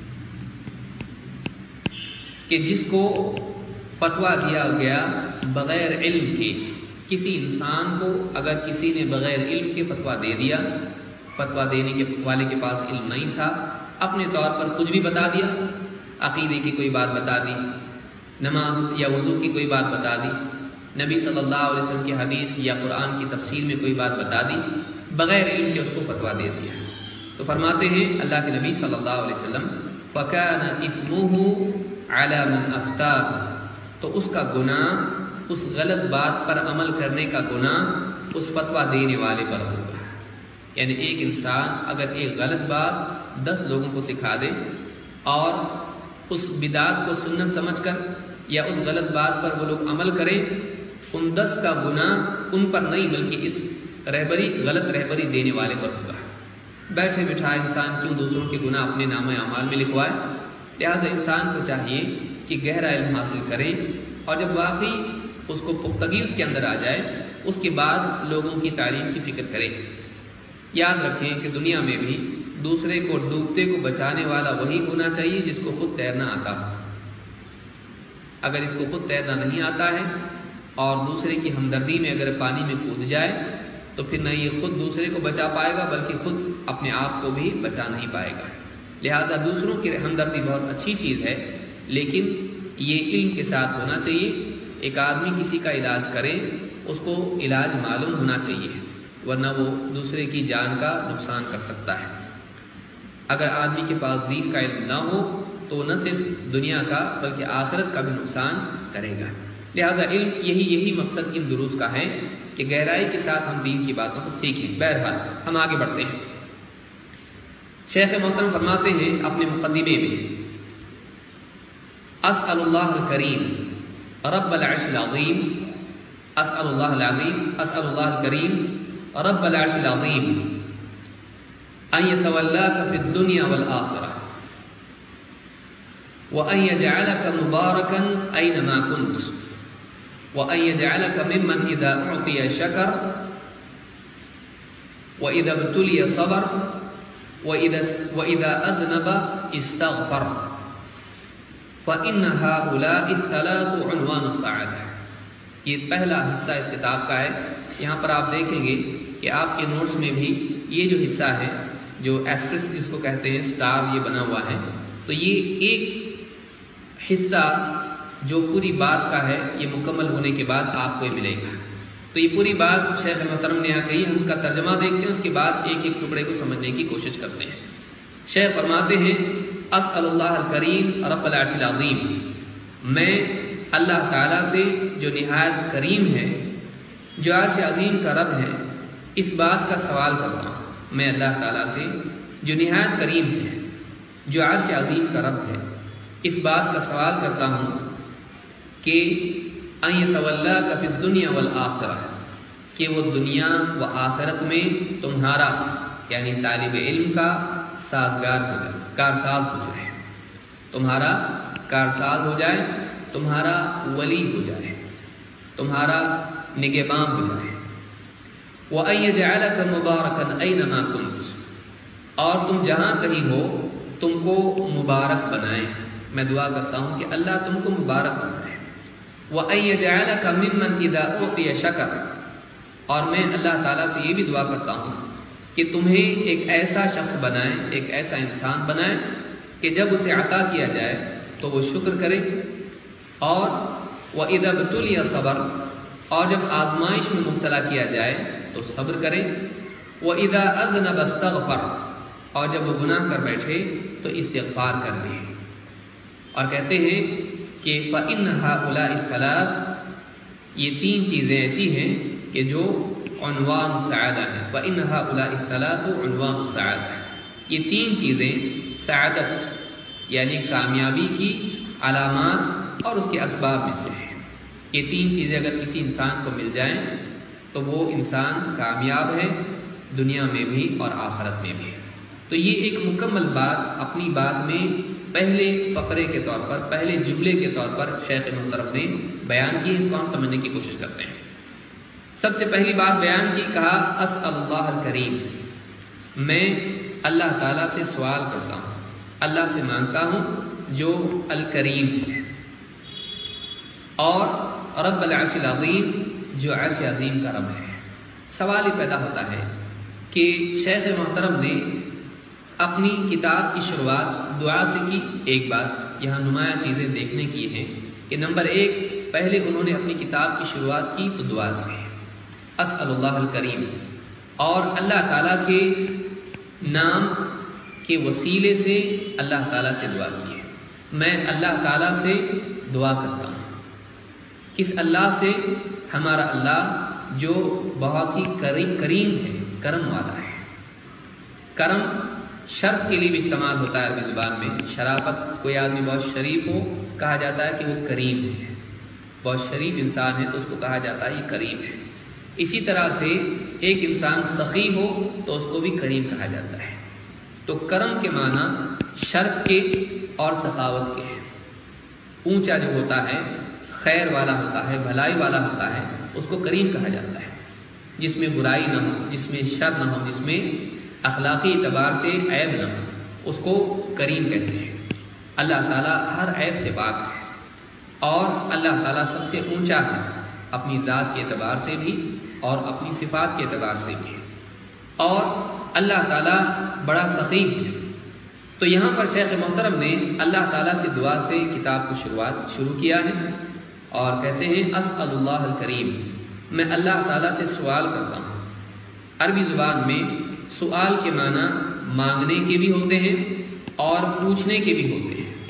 کہ جس کو فتویٰ دیا گیا بغیر علم کے، کسی انسان کو اگر کسی نے بغیر علم کے فتویٰ دے دیا، فتویٰ دینے کے والے کے پاس علم نہیں تھا، اپنے طور پر کچھ بھی بتا دیا، عقیدے کی کوئی بات بتا دی، نماز یا وضو کی کوئی بات بتا دی، نبی صلی اللہ علیہ وسلم کی حدیث یا قرآن کی تفسیر میں کوئی بات بتا دی، بغیر علم کے اس کو فتویٰ دے دیا، تو فرماتے ہیں اللہ کے نبی صلی اللہ علیہ وسلم فَكَانَ إِثْمُهُ عَلَى مَنْ أَفْتَاهُ، تو اس کا گناہ، اس غلط بات پر عمل کرنے کا گناہ اس فتویٰ دینے والے پر ہوگا۔ یعنی ایک انسان اگر ایک غلط بات دس لوگوں کو سکھا دے اور اس بدعت کو سنت سمجھ کر یا اس غلط بات پر وہ لوگ عمل کریں، ان دس کا گناہ ان پر نہیں بلکہ اس رہبری غلط رہبری دینے والے پر ہوگا۔ بیٹھے بٹھا انسان کیوں دوسروں کے گناہ اپنے نام اعمال میں لکھوائے؟ لہٰذا انسان کو چاہیے کہ گہرا علم حاصل کرے، اور جب واقعی اس کو پختگی اس کے اندر آ جائے، اس کے بعد لوگوں کی تعلیم کی فکر کرے۔ یاد رکھیں کہ دنیا میں بھی دوسرے کو ڈوبتے کو بچانے والا وہی ہونا چاہیے جس کو خود تیرنا آتا ہو۔ اگر اس کو خود تیرنا نہیں آتا ہے اور دوسرے کی ہمدردی میں اگر پانی میں کود جائے تو پھر نہ یہ خود دوسرے کو بچا پائے گا بلکہ خود اپنے آپ کو بھی بچا نہیں پائے گا۔ لہٰذا دوسروں کی ہمدردی بہت اچھی چیز ہے، لیکن یہ علم کے ساتھ ہونا چاہیے۔ ایک آدمی کسی کا علاج کرے، اس کو علاج معلوم ہونا چاہیے، ورنہ وہ دوسرے کی جان کا نقصان کر سکتا ہے۔ اگر آدمی کے پاس دین کا علم نہ ہو تو نہ صرف دنیا کا بلکہ آخرت کا بھی نقصان کرے گا۔ لہٰذا علم یہی یہی مقصد ان دروس کا ہے کہ گہرائی کے ساتھ ہم دین کی باتوں کو سیکھیں۔ بہرحال ہم آگے بڑھتے ہیں۔ شیخ محترم فرماتے ہیں اپنے مقدمے میں، اسأل اللہ الکریم رب العرش العظیم، اسأل اللہ العظیم اسأل اللہ الکریم رب العرش العظیم ان يتولاك في الدنيا والآخرة وأن يجعلك مباركا أينما كنت وأن يجعلك ممن إذا أعطي شكر وإذا ابتلي صبر وإذا وإذا أذنب استغفر فإن هؤلاء الثلاث عنوان السعادة۔ یہ پہلا حصہ اس کتاب کا ہے۔ یہاں پر آپ دیکھیں گے کہ آپ کے نوٹس میں بھی یہ جو حصہ ہے جو ایسٹرس جس کو کہتے ہیں سٹار یہ بنا ہوا ہے، تو یہ ایک حصہ جو پوری بات کا ہے یہ مکمل ہونے کے بعد آپ کو یہ ملے گا۔ تو یہ پوری بات شیخ محترم نے یہاں کہی، ہم اس کا ترجمہ دیکھتے ہیں، اس کے بعد ایک ایک ٹکڑے کو سمجھنے کی کوشش کرتے ہیں۔ شیخ فرماتے ہیں اسأل اللہ الکریم رب العرش العظیم، میں اللہ تعالیٰ سے جو نہایت کریم ہے، جو عرش عظیم کا رب ہے، اس بات کا سوال کرتا ہوں۔ میں اللہ تعالیٰ سے جو نہایت کریم ہے، جو عرش عظیم کا رب ہے، اس بات کا سوال کرتا ہوں کہ ان یتولاک فی الدنیا والآخرہ، کہ وہ دنیا و آخرت میں تمہارا یعنی طالب علم کا سازگار ہو جائے، کارساز ہو جائے، تمہارا کارساز ہو جائے، تمہارا ولی ہو جائے، تمہارا نگہباں ہو جائے۔ وَأَن يَجْعَلَكَ مُبَارَكًا أَيْنَمَا كُنْتَ، اور تم جہاں کہیں ہو تم کو مبارک بنائے۔ میں دعا کرتا ہوں کہ اللہ تم کو مبارک بنائے۔ وَأَن يَجْعَلَكَ مِمَّنْ إِذَا أُعْطِيَ شَكَرَ، اور میں اللہ تعالیٰ سے یہ بھی دعا کرتا ہوں کہ تمہیں ایک ایسا شخص بنائے، ایک ایسا انسان بنائے کہ جب اسے عطا کیا جائے تو وہ شکر کرے، اور وَإِذَا ابْتُلِيَ صَبَرَ، اور جب آزمائش میں مبتلا کیا جائے تو صبر کرے، وَإِذَا أَذْنَبَ اسْتَغْفَرَ، اور جب وہ گناہ کر بیٹھے تو استغفار کر لے۔ اور کہتے ہیں کہ فَإِنَّ هَؤُلَاءِ الثَّلَاث، یہ تین چیزیں ایسی ہیں کہ جو عنوان السعادہ ہے۔ فَإِنَّ هَؤُلَاءِ الثَّلَاثُ عنوان السعادہ، یہ تین چیزیں سعادت یعنی کامیابی کی علامات اور اس کے اسباب میں سے ہیں۔ یہ تین چیزیں اگر کسی انسان کو مل جائیں تو وہ انسان کامیاب ہے، دنیا میں بھی اور آخرت میں بھی۔ تو یہ ایک مکمل بات اپنی بات میں پہلے فقرے کے طور پر، پہلے جملے کے طور پر شیخ محترم نے بیان کی، اس کو ہم سمجھنے کی کوشش کرتے ہیں۔ سب سے پہلی بات بیان کی، کہا اسأل اللہ الکریم، میں اللہ تعالیٰ سے سوال کرتا ہوں، اللہ سے مانگتا ہوں جو الکریم ہے، اور رب العرش العظیم، جو عرش عظیم کا رب ہے۔ سوال یہ پیدا ہوتا ہے کہ شیخ محترم نے اپنی کتاب کی شروعات دعا سے کی۔ ایک بات یہاں نمایاں چیزیں دیکھنے کی ہیں کہ نمبر ایک، پہلے انہوں نے اپنی کتاب کی شروعات کی تو دعا سے، اسأل اللہ الکریم، اور اللہ تعالیٰ کے نام کے وسیلے سے اللہ تعالیٰ سے دعا کی ہے۔ میں اللہ تعالیٰ سے دعا کرتا ہوں، کس اللہ سے؟ ہمارا اللہ جو بہت ہی کریم ہے، کرم والا ہے۔ کرم شرف کے لیے بھی استعمال ہوتا ہے عربی زبان میں۔ شرافت، کوئی آدمی بہت شریف ہو کہا جاتا ہے کہ وہ کریم ہے، بہت شریف انسان ہے تو اس کو کہا جاتا ہے یہ کریم ہے۔ اسی طرح سے ایک انسان سخی ہو تو اس کو بھی کریم کہا جاتا ہے۔ تو کرم کے معنی شرف کے اور سخاوت کے ہیں۔ اونچا جو ہوتا ہے، خیر والا ہوتا ہے، بھلائی والا ہوتا ہے، اس کو کریم کہا جاتا ہے، جس میں برائی نہ ہو، جس میں شر نہ ہو، جس میں اخلاقی اعتبار سے عیب نہ ہو، اس کو کریم کہتے ہیں۔ اللہ تعالیٰ ہر عیب سے پاک ہے، اور اللہ تعالیٰ سب سے اونچا ہے، اپنی ذات کے اعتبار سے بھی اور اپنی صفات کے اعتبار سے بھی، اور اللہ تعالیٰ بڑا سخی ہے۔ تو یہاں پر شیخ محترم نے اللہ تعالیٰ سے دعا سے کتاب کو شروعات شروع کیا ہے، اور کہتے ہیں اسأل اللہ الکریم، میں اللہ تعالیٰ سے سوال کرتا ہوں۔ عربی زبان میں سوال کے معنی مانگنے کے بھی ہوتے ہیں اور پوچھنے کے بھی ہوتے ہیں۔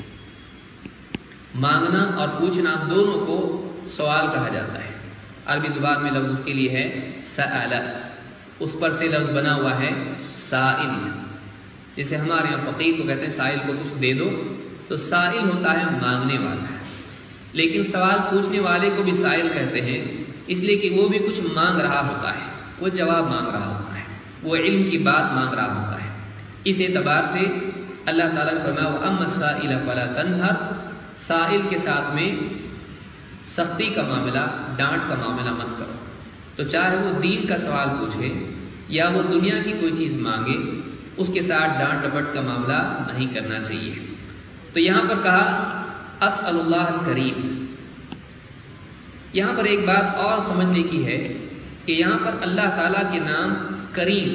مانگنا اور پوچھنا دونوں کو سوال کہا جاتا ہے۔ عربی زبان میں لفظ اس کے لیے ہے سأل، اس پر سے لفظ بنا ہوا ہے سائل۔ جیسے ہمارے یہاں فقیر کو کہتے ہیں سائل کو کچھ دے دو، تو سائل ہوتا ہے مانگنے والا، لیکن سوال پوچھنے والے کو بھی سائل کہتے ہیں، اس لیے کہ وہ بھی کچھ مانگ رہا ہوتا ہے، وہ جواب مانگ رہا ہوتا ہے، وہ علم کی بات مانگ رہا ہوتا ہے۔ اس اعتبار سے اللہ تعالیٰ نے فرمایا وَأَمَّا السَّائِلَ فَلَا تَنْهَرْ، سائل کے ساتھ میں سختی کا معاملہ، ڈانٹ کا معاملہ مت کرو۔ تو چاہے وہ دین کا سوال پوچھے یا وہ دنیا کی کوئی چیز مانگے، اس کے ساتھ ڈانٹ ڈپٹ کا معاملہ نہیں کرنا چاہیے۔ تو یہاں پر کہا اسأل اللہ الکریم۔ یہاں پر ایک بات اور سمجھنے کی ہے کہ یہاں پر اللہ تعالیٰ کے نام کریم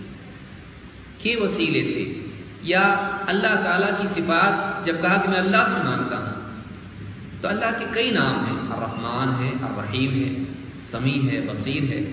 کے وسیلے سے یا اللہ تعالیٰ کی صفات جب کہا کہ میں اللہ سے مانگتا ہوں تو اللہ کے کئی نام ہیں، الرحمن ہے، الرحیم ہے، سمیع ہے، بصیر ہے،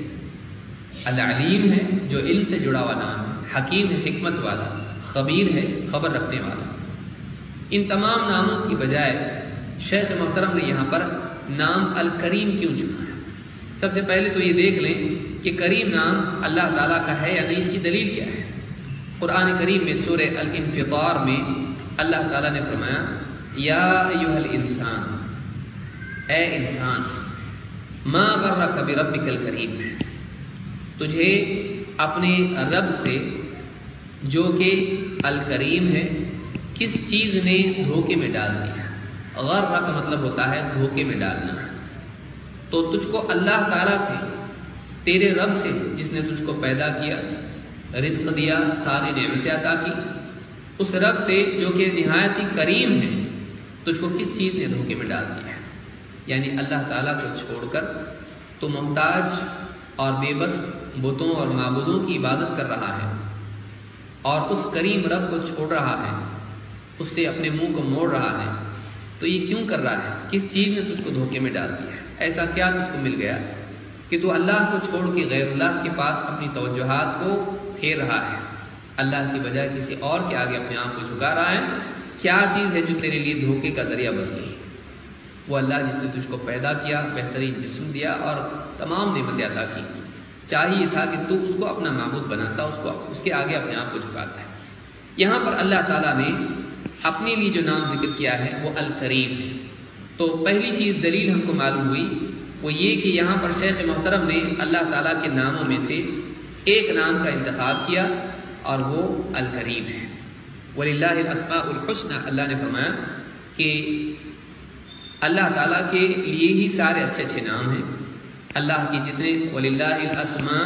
العلیم ہے جو علم سے جڑا ہوا نام ہے، حکیم ہے حکمت والا، خبیر ہے خبر رکھنے والا۔ ان تمام ناموں کی بجائے شیخ محترم نے یہاں پر نام الکریم کیوں چنا ہے؟ سب سے پہلے تو یہ دیکھ لیں کہ کریم نام اللہ تعالیٰ کا ہے یا نہیں، اس کی دلیل کیا ہے؟ قرآن کریم میں سورہ الانفطار میں اللہ تعالیٰ نے فرمایا یا ایھا الانسان، اے انسان، ما غرک بربک الکریم، تجھے اپنے رب سے جو کہ الکریم ہے کس چیز نے دھوکے میں ڈال دیا۔ غرہ کا مطلب ہوتا ہے دھوکے میں ڈالنا، تو تجھ کو اللہ تعالیٰ سے، تیرے رب سے جس نے تجھ کو پیدا کیا، رزق دیا، ساری نعمتیں عطا کی، اس رب سے جو کہ نہایت ہی کریم ہے تجھ کو کس چیز نے دھوکے میں ڈال دیا ہے؟ یعنی اللہ تعالیٰ کو چھوڑ کر تو محتاج اور بے بس بتوں اور معبودوں کی عبادت کر رہا ہے، اور اس کریم رب کو چھوڑ رہا ہے، اس سے اپنے منہ کو موڑ رہا ہے، تو یہ کیوں کر رہا ہے؟ کس چیز نے تجھ کو دھوکے میں ڈال دیا ہے؟ ایسا کیا تجھ کو مل گیا کہ تو اللہ کو چھوڑ کے غیر اللہ کے پاس اپنی توجہات کو پھیر رہا ہے، اللہ کی بجائے کسی اور کے آگے اپنے آپ کو جھکا رہا ہے؟ کیا چیز ہے جو تیرے لیے دھوکے کا ذریعہ بن گئی؟ وہ اللہ جس نے تجھ کو پیدا کیا، بہترین جسم دیا اور تمام نعمتیں عطا کی، چاہیے تھا کہ تو اس کو اپنا معبود بناتا، اس کو اس کے آگے اپنے آپ کو جھکاتا ہے۔ یہاں پر اللہ تعالیٰ نے اپنے لیے جو نام ذکر کیا ہے وہ الکریم ہے۔ تو پہلی چیز دلیل ہم کو معلوم ہوئی وہ یہ کہ یہاں پر شیخ محترم نے اللہ تعالیٰ کے ناموں میں سے ایک نام کا انتخاب کیا اور وہ الکریم ہے۔ وَلِلَّهِ الْأَسْمَاءُ الْحُسْنَى، اللہ نے فرمایا کہ اللہ تعالیٰ کے لیے ہی سارے اچھے اچھے نام ہیں، اللہ کی جتنے وَلِلَّهِ الْأَسْمَاءُ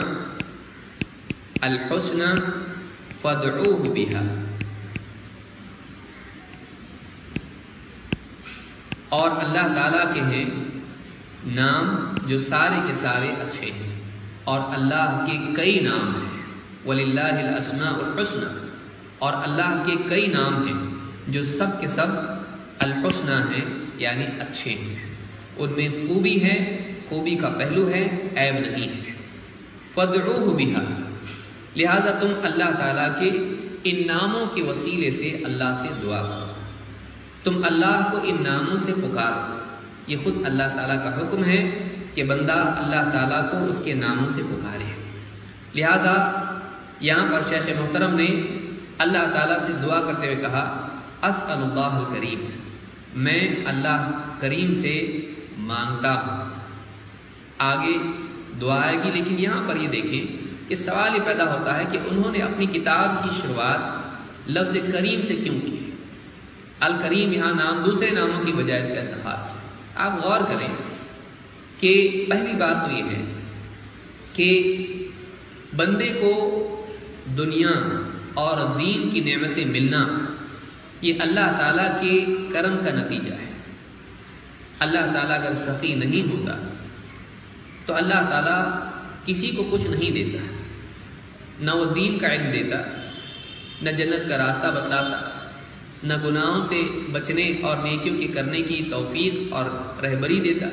الْحُسْنَى فَادْعُوهُ بِهَا، اور اللہ تعالیٰ کے ہیں نام جو سارے کے سارے اچھے ہیں، اور اللہ کے کئی نام ہیں، وَلِلَّهِ الْأَسْمَاءُ الْحُسْنَى، اور اللہ کے کئی نام ہیں جو سب کے سب الحسنى ہیں یعنی اچھے ہیں، ان میں خوبی ہے، خوبی کا پہلو ہے، عیب نہیں ہے۔ فَادْعُوهُ بِهَا، لہذا تم اللہ تعالیٰ کے ان ناموں کے وسیلے سے اللہ سے دعا کرو، تم اللہ کو ان ناموں سے پکارو۔ یہ خود اللہ تعالیٰ کا حکم ہے کہ بندہ اللہ تعالیٰ کو اس کے ناموں سے پکارے۔ لہذا یہاں پر شیخ محترم نے اللہ تعالیٰ سے دعا کرتے ہوئے کہا اسأل اللہ الکریم، میں اللہ کریم سے مانگتا ہوں۔ آگے دعا آئے گی، لیکن یہاں پر یہ دیکھیں کہ سوال یہ پیدا ہوتا ہے کہ انہوں نے اپنی کتاب کی شروعات لفظ کریم سے کیوں کی؟ الکریم یہاں نام دوسرے ناموں کی بجائے اس کا انتخاب کیا؟ آپ غور کریں کہ پہلی بات تو یہ ہے کہ بندے کو دنیا اور دین کی نعمتیں ملنا یہ اللہ تعالیٰ کے کرم کا نتیجہ ہے۔ اللہ تعالیٰ اگر سخی نہیں ہوتا تو اللہ تعالیٰ کسی کو کچھ نہیں دیتا، نہ وہ دین کا علم دیتا، نہ جنت کا راستہ بتلاتا، نہ گناہوں سے بچنے اور نیکیوں کے کرنے کی توفیق اور رہبری دیتا،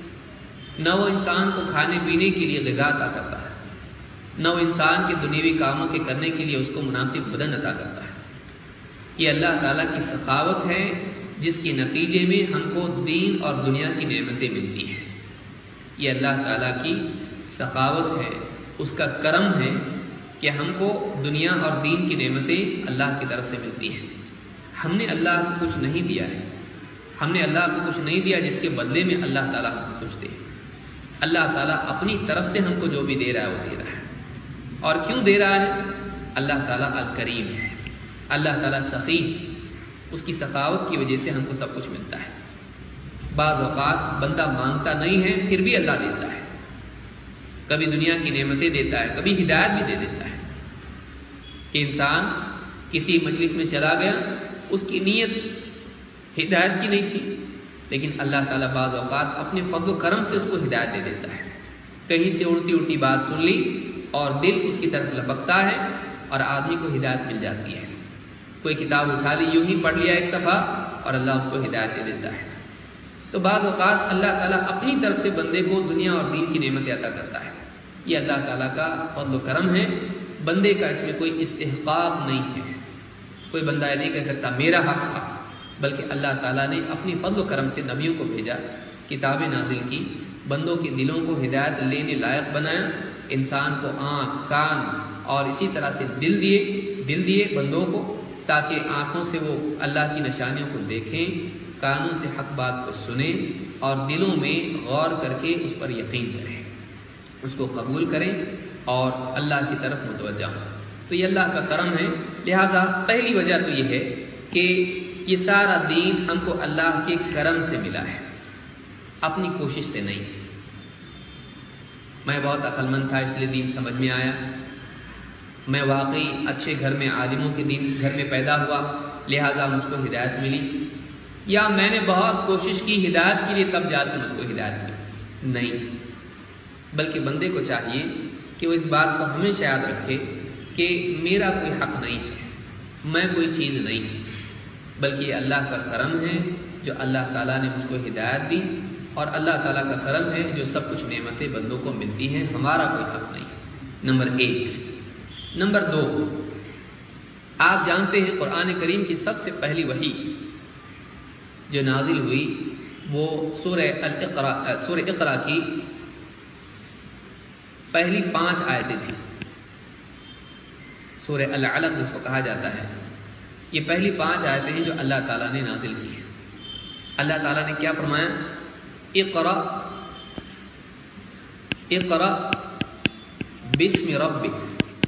نہ وہ انسان کو کھانے پینے کے لیے غذا عطا کرتا ہے، نہ وہ انسان کے دنیوی کاموں کے کرنے کے لیے اس کو مناسب بدن عطا کرتا ہے۔ یہ اللہ تعالیٰ کی سخاوت ہے جس کے نتیجے میں ہم کو دین اور دنیا کی نعمتیں ملتی ہیں۔ یہ اللہ تعالیٰ کی سخاوت ہے، اس کا کرم ہے کہ ہم کو دنیا اور دین کی نعمتیں اللہ کی طرف سے ملتی ہیں۔ ہم نے اللہ کو کچھ نہیں دیا ہے، ہم نے اللہ کو کچھ نہیں دیا جس کے بدلے میں اللہ تعالیٰ ہم کو کچھ دے۔ اللہ تعالیٰ اپنی طرف سے ہم کو جو بھی دے رہا ہے وہ دے رہا ہے۔ اور کیوں دے رہا ہے؟ اللہ تعالیٰ الکریم ہے، اللہ تعالیٰ سخی، اس کی سخاوت کی وجہ سے ہم کو سب کچھ ملتا ہے۔ بعض اوقات بندہ مانگتا نہیں ہے پھر بھی اللہ دیتا ہے، کبھی دنیا کی نعمتیں دیتا ہے، کبھی ہدایت بھی دے دیتا ہے۔ کہ انسان کسی مجلس میں چلا گیا، اس کی نیت ہدایت کی نہیں تھی، لیکن اللہ تعالیٰ بعض اوقات اپنے فضل و کرم سے اس کو ہدایت دے دیتا ہے۔ کہیں سے اڑتی اڑتی بات سن لی اور دل اس کی طرف لپکتا ہے اور آدمی کو ہدایت مل جاتی ہے. کوئی کتاب اٹھا لی، یوں ہی پڑھ لیا ایک صفحہ اور اللہ اس کو ہدایت دے دیتا ہے. تو بعض اوقات اللہ تعالیٰ اپنی طرف سے بندے کو دنیا اور دین کی نعمت عطا کرتا ہے. یہ اللہ تعالیٰ کا فضل و کرم ہے، بندے کا اس میں کوئی استحقاق نہیں ہے. کوئی بندہ یہ نہیں کہہ سکتا میرا حق تھا، بلکہ اللہ تعالیٰ نے اپنی فضل و کرم سے نبیوں کو بھیجا، کتابیں نازل کی، بندوں کے دلوں کو ہدایت لینے لائق بنایا، انسان کو آنکھ، کان اور اسی طرح سے دل دیے دل دیے بندوں کو، تاکہ آنکھوں سے وہ اللہ کی نشانیوں کو دیکھیں، کانوں سے حق بات کو سنیں اور دلوں میں غور کر کے اس پر یقین کریں، اس کو قبول کریں اور اللہ کی طرف متوجہ ہوں. تو یہ اللہ کا کرم ہے. لہٰذا پہلی وجہ تو یہ ہے کہ یہ سارا دین ہم کو اللہ کے کرم سے ملا ہے، اپنی کوشش سے نہیں. میں بہت عقل مند تھا اس لیے دین سمجھ میں آیا، میں واقعی اچھے گھر میں عالموں کے دین گھر میں پیدا ہوا لہٰذا مجھ کو ہدایت ملی، یا میں نے بہت کوشش کی ہدایت کے لیے تب جا کے مجھ کو ہدایت ملی. نہیں، بلکہ بندے کو چاہیے کہ وہ اس بات کو ہمیشہ یاد رکھے کہ میرا کوئی حق نہیں ہے، میں کوئی چیز نہیں، بلکہ یہ اللہ کا کرم ہے جو اللہ تعالیٰ نے مجھ کو ہدایت دی، اور اللہ تعالیٰ کا کرم ہے جو سب کچھ نعمتیں بندوں کو ملتی ہیں، ہمارا کوئی حق نہیں. نمبر ایک. نمبر دو، آپ جانتے ہیں قرآن کریم کی سب سے پہلی وحی جو نازل ہوئی وہ سورہ الاقراء سورہ اقراء کی پہلی پانچ آیتیں تھیں. سورہ العلق جس کو کہا جاتا ہے، یہ پہلی پانچ آیتیں ہیں جو اللہ تعالیٰ نے نازل کی ہیں. اللہ تعالیٰ نے کیا فرمایا؟ اقرأ اقرأ بسم ربک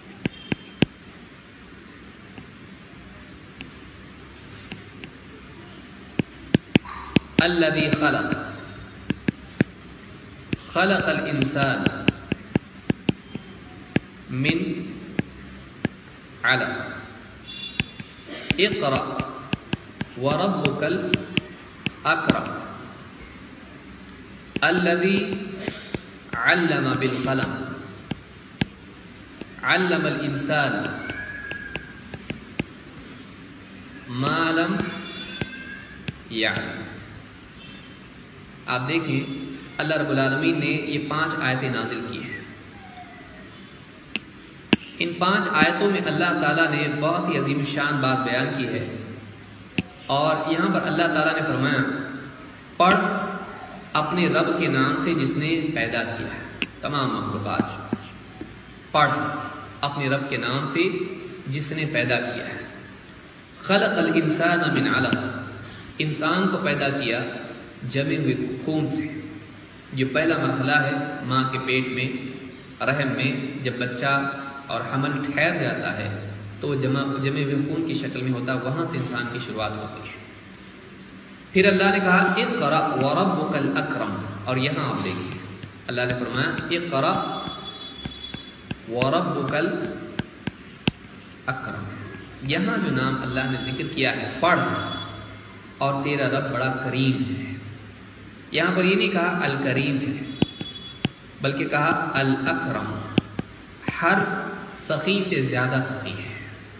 الذی خلق خلق الانسان من علق اقرأ وربک الاکرم الذی علم بالقلم علم الانسان ما لم یعلم. آپ دیکھیں اللہ رب العالمین نے یہ پانچ آیتیں نازل کی ہیں. ان پانچ آیتوں میں اللہ تعالیٰ نے بہت ہی عظیم شان بات بیان کی ہے، اور یہاں پر اللہ تعالیٰ نے فرمایا پڑھ اپنے رب کے نام سے جس نے پیدا کیا ہے تمام مخلوقات، پڑھ اپنے رب کے نام سے جس نے پیدا کیا ہے. خلق الانسان من علق، انسان کو پیدا کیا جمے ہوئے خون سے. جو پہلا مرحلہ ہے ماں کے پیٹ میں رحم میں، جب بچہ اور حمل ٹھہر جاتا ہے تو وہ جمع جمے ہوئے خون کی شکل میں ہوتا ہے، وہاں سے انسان کی شروعات ہوتی ہے. پھر اللہ نے کہا اقرأ وربک الاکرم، اور یہاں آپ دیکھیں اللہ نے فرمایا اقرأ وربک الاکرم. یہاں جو نام اللہ نے ذکر کیا ہے پڑھ اور تیرا رب بڑا کریم ہے. یہاں پر یہ نہیں کہا الکریم ہے بلکہ کہا الاکرم، ہر سخی سے زیادہ سخی ہے.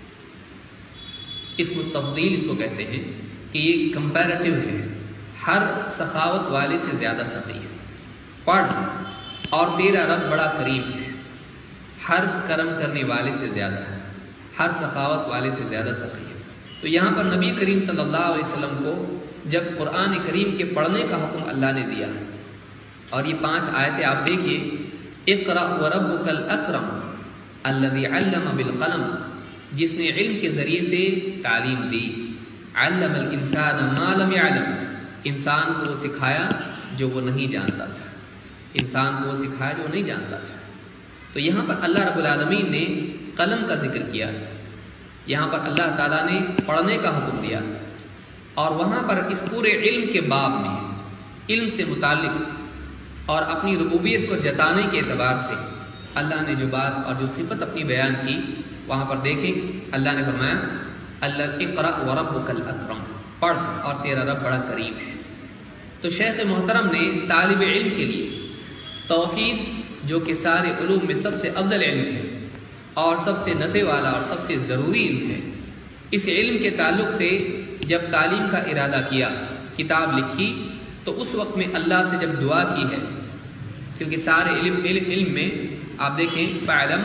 اسم التفضیل اس کو کہتے ہیں کہ یہ کمپیریٹو ہے، ہر سخاوت والے سے زیادہ سخی ہے. پڑھ اور تیرا رب بڑا کریم ہے، ہر کرم کرنے والے سے زیادہ ہے، ہر سخاوت والے سے زیادہ سخی ہے. تو یہاں پر نبی کریم صلی اللہ علیہ وسلم کو جب قرآن کریم کے پڑھنے کا حکم اللہ نے دیا، اور یہ پانچ آیتیں آپ دیکھیے، اقرأ وربک الاکرم الذی علم بالقلم، جس نے علم کے ذریعے سے تعلیم دی، علم الانسان ما لم یعلم، انسان کو وہ سکھایا جو وہ نہیں جانتا تھا، انسان کو وہ سکھایا جو وہ نہیں جانتا تھا. تو یہاں پر اللہ رب العالمین نے قلم کا ذکر کیا، یہاں پر اللہ تعالیٰ نے پڑھنے کا حکم دیا، اور وہاں پر اس پورے علم کے باب میں علم سے متعلق اور اپنی ربوبیت کو جتانے کے اعتبار سے اللہ نے جو بات اور جو صفت اپنی بیان کی، وہاں پر دیکھیں اللہ نے فرمایا اللہ اقرأ وربک الاکرم، پڑھ اور تیرا رب بڑا کریم ہے. تو شیخ محترم نے طالب علم کے لیے توحید جو کہ سارے علوم میں سب سے افضل علم ہے اور سب سے نفع والا اور سب سے ضروری علم ہے، اس علم کے تعلق سے جب تعلیم کا ارادہ کیا، کتاب لکھی، تو اس وقت میں اللہ سے جب دعا کی ہے، کیونکہ سارے علم علم, علم میں آپ دیکھیں فَاعْلَمْ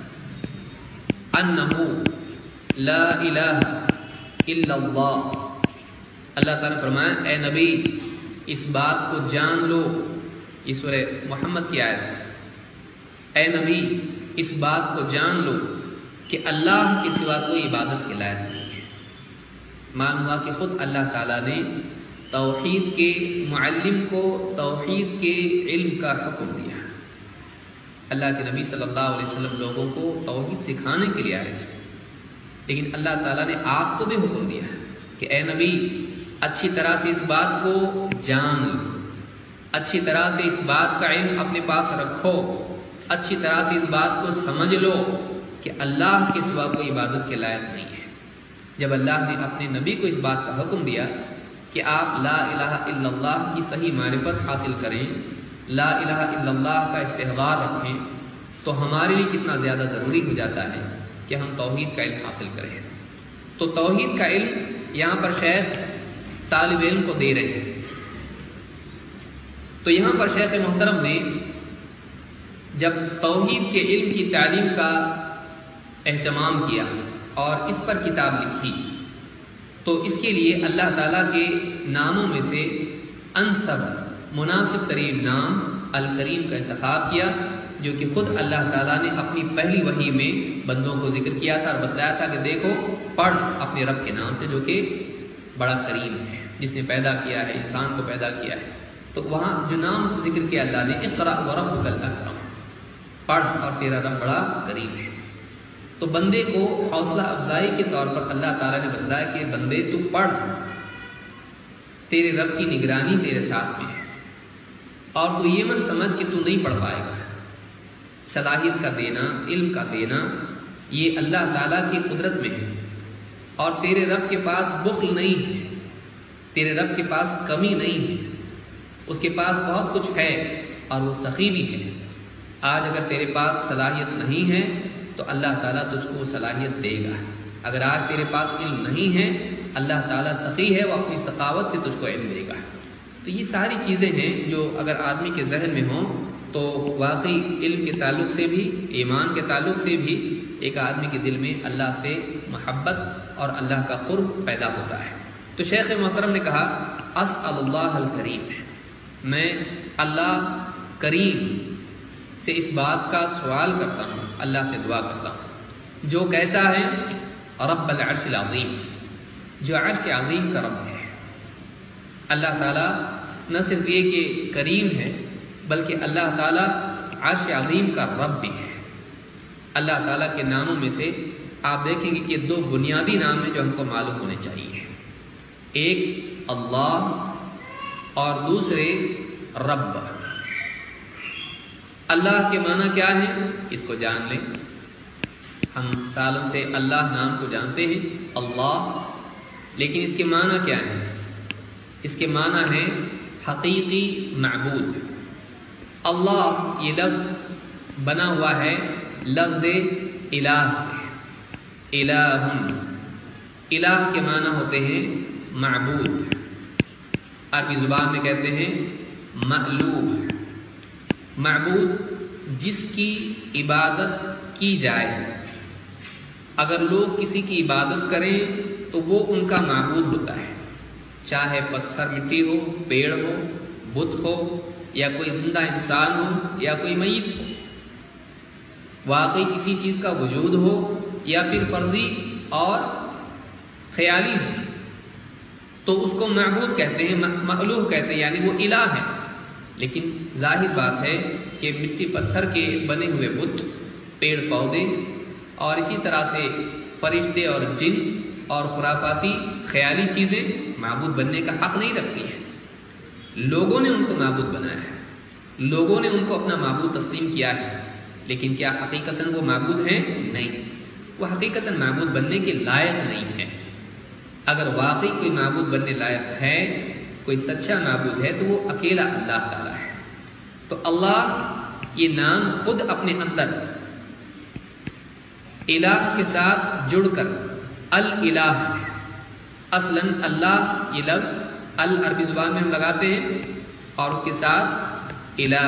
أَنَّهُ لَا إِلَهَ إِلَّا اللَّهُ، اللہ تعالیٰ نے فرمایا اے نبی اس بات کو جان لو، یہ سورہ محمد کی آیت ہے، اے نبی اس بات کو جان لو کہ اللہ کے سوا کوئی عبادت کے لائق نہیں ہے۔ معلوم ہوا کہ خود اللہ تعالیٰ نے توحید کے معلم کو توحید کے علم کا حکم دیا۔ اللہ کے نبی صلی اللہ علیہ وسلم لوگوں کو توحید سکھانے کے لیے آئے تھے، لیکن اللہ تعالیٰ نے آپ کو بھی حکم دیا کہ اے نبی اچھی طرح سے اس بات کو جان لو، اچھی طرح سے اس بات کا علم اپنے پاس رکھو، اچھی طرح سے اس بات کو سمجھ لو کہ اللہ کے سوا کوئی عبادت کے لائق نہیں ہے۔ جب اللہ نے اپنے نبی کو اس بات کا حکم دیا کہ آپ لا الہ الا اللہ کی صحیح معرفت حاصل کریں، لا الہ الا اللہ کا استحضار رکھیں، تو ہمارے لیے کتنا زیادہ ضروری ہو جاتا ہے کہ ہم توحید کا علم حاصل کریں۔ تو توحید کا علم یہاں پر شیخ طالب علم کو دے رہے ہیں۔ تو یہاں پر شیخ محترم نے جب توحید کے علم کی تعلیم کا اہتمام کیا اور اس پر کتاب لکھی، تو اس کے لیے اللہ تعالیٰ کے ناموں میں سے انسب مناسب ترین نام الکریم کا انتخاب کیا، جو کہ خود اللہ تعالیٰ نے اپنی پہلی وحی میں بندوں کو ذکر کیا تھا اور بتلایا تھا کہ دیکھو پڑھ اپنے رب کے نام سے جو کہ بڑا کریم ہے، جس نے پیدا کیا ہے، انسان کو پیدا کیا ہے۔ تو وہاں جو نام ذکر کیا اللہ نے اقرأ وربک الاکرم، پڑھ اور تیرا رب بڑا کریم ہے۔ تو بندے کو حوصلہ افزائی کے طور پر اللہ تعالیٰ نے بتلایا کہ بندے تو پڑھ، تیرے رب کی نگرانی تیرے ساتھ میں ہے، اور تو یہ مت سمجھ کہ تو نہیں پڑھ پائے گا۔ صلاحیت کا دینا، علم کا دینا، یہ اللہ تعالیٰ کی قدرت میں ہے، اور تیرے رب کے پاس بخل نہیں ہے، تیرے رب کے پاس کمی نہیں ہے، اس کے پاس بہت کچھ ہے اور وہ سخی بھی ہے۔ آج اگر تیرے پاس صلاحیت نہیں ہے تو اللہ تعالیٰ تجھ کو صلاحیت دے گا۔ اگر آج تیرے پاس علم نہیں ہے، اللہ تعالیٰ سخی ہے، وہ اپنی سخاوت سے تجھ کو علم دے گا۔ تو یہ ساری چیزیں ہیں جو اگر آدمی کے ذہن میں ہوں تو واقعی علم کے تعلق سے بھی، ایمان کے تعلق سے بھی ایک آدمی کے دل میں اللہ سے محبت اور اللہ کا قرب پیدا ہوتا ہے۔ تو شیخ محترم نے کہا اسأل اللہ الکریم، میں اللہ کریم سے اس بات کا سوال کرتا ہوں، اللہ سے دعا کرتا ہوں، جو کیسا ہے رب العرش العظیم، جو عرش عظیم کا رب ہے۔ اللہ تعالیٰ نہ صرف یہ کہ کریم ہے بلکہ اللہ تعالیٰ عرش عظیم کا رب بھی ہے۔ اللہ تعالیٰ کے ناموں میں سے آپ دیکھیں گے کہ دو بنیادی نام ہیں جو ہم کو معلوم ہونے چاہیے، ایک اللہ اور دوسرے رب۔ اللہ کے معنی کیا ہے اس کو جان لیں۔ ہم سالوں سے اللہ نام کو جانتے ہیں، اللہ، لیکن اس کے معنی کیا ہے؟ اس کے معنی ہے حقیقی معبود۔ اللہ یہ لفظ بنا ہوا ہے لفظ الہ سے، الہ، الہ کے معنی ہوتے ہیں معبود، عربی زبان میں کہتے ہیں مألوہ، معبود جس کی عبادت کی جائے۔ اگر لوگ کسی کی عبادت کریں تو وہ ان کا معبود ہوتا ہے، چاہے پتھر مٹی ہو، پیڑ ہو، بت ہو، یا کوئی زندہ انسان ہو یا کوئی میت ہو، واقعی کسی چیز کا وجود ہو یا پھر فرضی اور خیالی ہو، تو اس کو معبود کہتے ہیں، مألوہ کہتے ہیں، یعنی وہ الہ ہے۔ لیکن ظاہر بات ہے کہ مٹی پتھر کے بنے ہوئے بت، پیڑ پودے اور اسی طرح سے فرشتے اور جن اور خرافاتی خیالی چیزیں معبود بننے کا حق نہیں رکھتی ہیں۔ لوگوں نے ان کو معبود بنایا ہے، لوگوں نے ان کو اپنا معبود تسلیم کیا ہے، لیکن کیا حقیقتاً وہ معبود ہیں؟ نہیں، وہ حقیقتاً معبود بننے کے لائق نہیں ہے۔ اگر واقعی کوئی معبود بننے لائق ہے، کوئی سچا معبود ہے، تو وہ اکیلا اللہ تعالیٰ ہے۔ تو اللہ یہ نام خود اپنے اندر الہ کے ساتھ جڑ کر الالہ، اصلاً اللہ یہ لفظ ال عربی زبان میں ہم لگاتے ہیں اور اس کے ساتھ الہ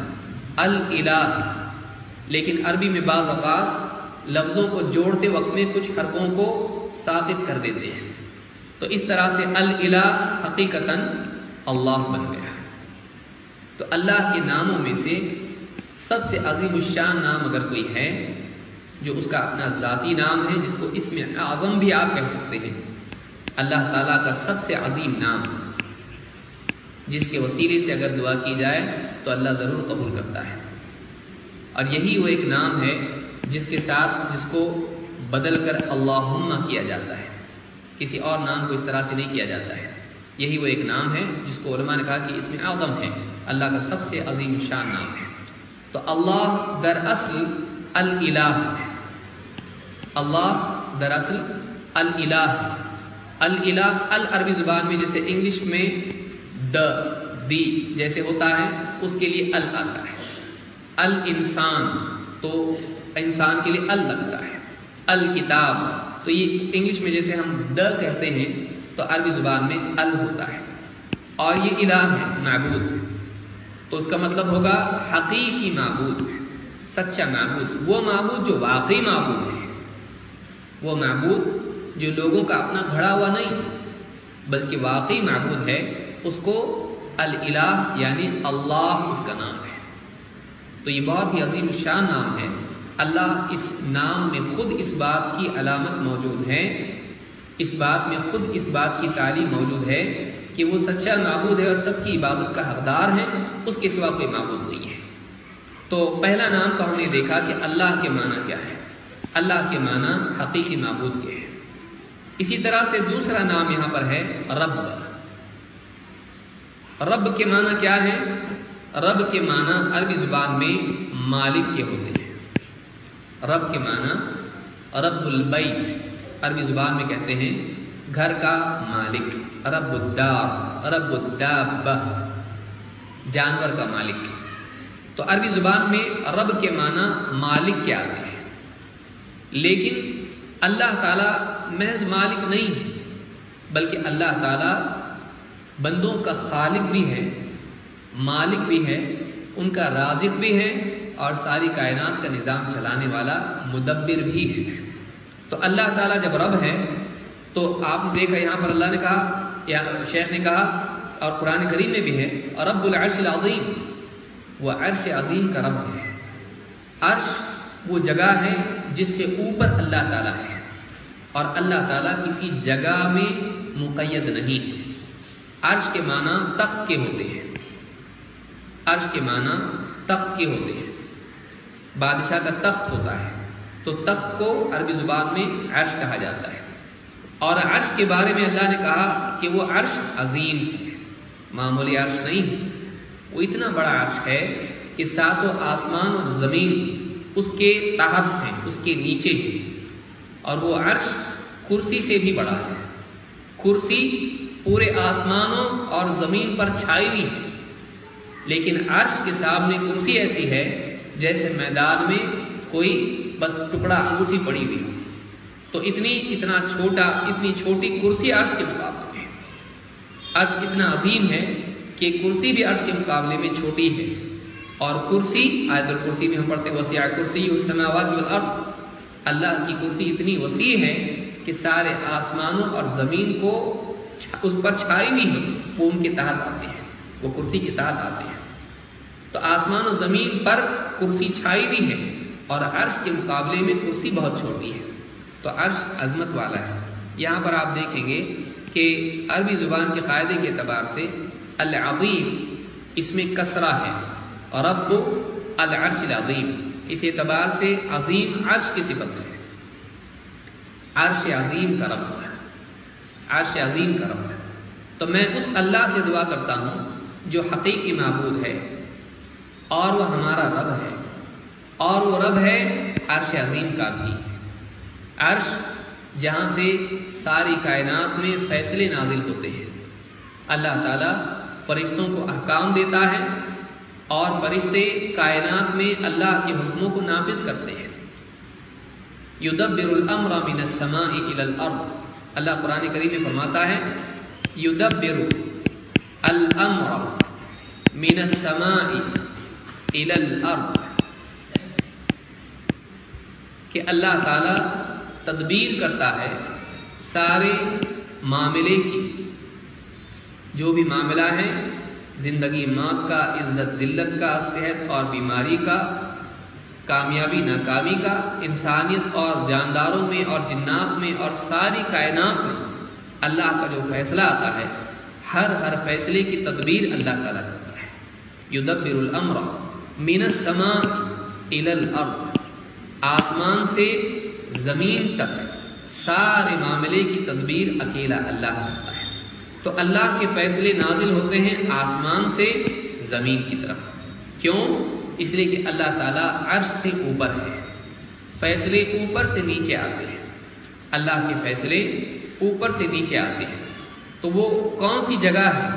الالہ، لیکن عربی میں بعض اوقات لفظوں کو جوڑتے وقت میں کچھ حرفوں کو ساقط کر دیتے ہیں، تو اس طرح سے الالہ حقیقتاً اللہ بن گیا۔ تو اللہ کے ناموں میں سے سب سے عظیم الشان نام اگر کوئی ہے جو اس کا اپنا ذاتی نام ہے، جس کو اسم اعظم بھی آپ کہہ سکتے ہیں، اللہ تعالیٰ کا سب سے عظیم نام، جس کے وسیلے سے اگر دعا کی جائے تو اللہ ضرور قبول کرتا ہے، اور یہی وہ ایک نام ہے جس کے ساتھ جس کو بدل کر اللہم کیا جاتا ہے، کسی اور نام کو اس طرح سے نہیں کیا جاتا ہے۔ یہی وہ ایک نام ہے جس کو علماء نے کہا کہ اسم اعظم ہے، اللہ کا سب سے عظیم شان نام ہے۔ تو اللہ دراصل الالہ ہے، اللہ دراصل الالہ ہے۔ الالہ العربی زبان میں جیسے انگلش میں دا دی جیسے ہوتا ہے، اس کے لیے ال آتا ہے۔ الانسان تو انسان کے لیے ال لگتا ہے۔ الکتاب تو یہ انگلش میں جیسے ہم دا کہتے ہیں تو عربی زبان میں ال ہوتا ہے۔ اور یہ الہ ہے، معبود، تو اس کا مطلب ہوگا حقیقی معبود، سچا معبود، وہ معبود جو واقعی معبود ہے، وہ معبود جو لوگوں کا اپنا گھڑا ہوا نہیں بلکہ واقعی معبود ہے، اس کو الالہ یعنی اللہ اس کا نام ہے۔ تو یہ بہت ہی عظیم شان نام ہے۔ اللہ اس نام میں خود اس بات کی علامت موجود ہے، اس بات میں خود اس بات کی تعلیم موجود ہے کہ وہ سچا معبود ہے اور سب کی عبادت کا حقدار ہے، اس کے سوا کوئی معبود نہیں ہے۔ تو پہلا نام تو ہم نے دیکھا کہ اللہ کے معنی کیا ہے، اللہ کے معنی حقیقی معبود کے ہیں۔ اسی طرح سے دوسرا نام یہاں پر ہے رب۔ رب کے معنی کیا ہے؟ رب کے معنی عربی زبان میں مالک کے ہوتے ہیں۔ رب کے معنی رب البیت عربی زبان میں کہتے ہیں گھر کا مالک، رب الدار، رب الدابہ جانور کا مالک۔ تو عربی زبان میں رب کے معنی مالک کے آتے ہیں، لیکن اللہ تعالیٰ محض مالک نہیں بلکہ اللہ تعالیٰ بندوں کا خالق بھی ہے، مالک بھی ہے، ان کا رازق بھی ہے، اور ساری کائنات کا نظام چلانے والا مدبر بھی ہے۔ تو اللہ تعالیٰ جب رب ہے تو آپ نے دیکھا یہاں پر اللہ نے کہا یا شیخ نے کہا اور قرآن کریم میں بھی ہے رب العرش العظیم، وہ عرش عظیم کا رب ہے۔ عرش وہ جگہ ہے جس سے اوپر اللہ تعالیٰ ہے، اور اللہ تعالیٰ کسی جگہ میں مقید نہیں۔ عرش کے معنی تخت کے ہوتے ہیں، عرش کے معنی تخت کے ہوتے ہیں، بادشاہ کا تخت ہوتا ہے، تو تخت کو عربی زبان میں عرش کہا جاتا ہے۔ اور عرش کے بارے میں اللہ نے کہا کہ وہ عرش عظیم ہے، معمولی عرش نہیں، وہ اتنا بڑا عرش ہے کہ ساتوں آسمان اور زمین اس کے تحت ہیں، اس کے نیچے ہیں، اور وہ عرش کرسی سے بھی بڑا ہے۔ کرسی پورے آسمانوں اور زمین پر چھائی ہوئی ہے، لیکن عرش کے سامنے کرسی ایسی ہے جیسے میدان میں کوئی بس ٹکڑا انگوٹھی پڑی ہوئی ہو۔ تو اتنی اتنا چھوٹا اتنی چھوٹی کرسی عرش کے مقابلے میں، عرش اتنا عظیم ہے کہ کرسی بھی عرش کے مقابلے میں چھوٹی ہے۔ اور کرسی آیت الکرسی میں ہم پڑھتے وسیع کرسی السماوات والارض، اللہ کی کرسی اتنی وسیع ہے کہ سارے آسمانوں اور زمین کو اس پر چھائی ہوئی ہے، وہ ان کے تحت آتے ہیں، وہ کرسی کے تحت آتے ہیں۔ تو آسمان و زمین پر کرسی چھائی ہوئی ہے، اور عرش کے مقابلے میں کرسی بہت چھوٹی ہے۔ تو عرش عظمت والا ہے۔ یہاں پر آپ دیکھیں گے کہ عربی زبان کے قاعدے کے اعتبار سے العظیم اس میں کسرہ ہے، اور رب العرش العظیم اس اعتبار سے عظیم عرش کی صفت سے، عرش عظیم کا رب ہے، عرش عظیم کا رب ہے۔ تو میں اس اللہ سے دعا کرتا ہوں جو حقیقی معبود ہے، اور وہ ہمارا رب ہے، اور وہ رب ہے عرش عظیم کا بھی۔ عرش جہاں سے ساری کائنات میں فیصلے نازل ہوتے ہیں، اللہ تعالیٰ فرشتوں کو احکام دیتا ہے، اور فرشتے کائنات میں اللہ کے حکموں کو نافذ کرتے ہیں. یدبر الامر من السماء الى الارض، اللہ قرآن کریم میں فرماتا ہے یدبر الامر من السماء الى الارض، کہ اللہ تعالی تدبیر کرتا ہے سارے معاملے کی، جو بھی معاملہ ہے زندگی موت کا، عزت ذلت کا، صحت اور بیماری کا، کامیابی ناکامی کا، انسانیت اور جانداروں میں اور جنات میں اور ساری کائنات میں اللہ کا جو فیصلہ آتا ہے، ہر ہر فیصلے کی تدبیر اللہ تعالیٰ کرتا ہے. یدبر الامر من السماء الى الارض، آسمان سے زمین تک سارے معاملے کی تدبیر اکیلا اللہ کرتا ہے. تو اللہ کے فیصلے نازل ہوتے ہیں آسمان سے زمین کی طرف. کیوں؟ اس لیے کہ اللہ تعالیٰ عرش سے اوپر ہے، فیصلے اوپر سے نیچے آتے ہیں. اللہ کے فیصلے اوپر سے نیچے آتے ہیں. تو وہ کون سی جگہ ہے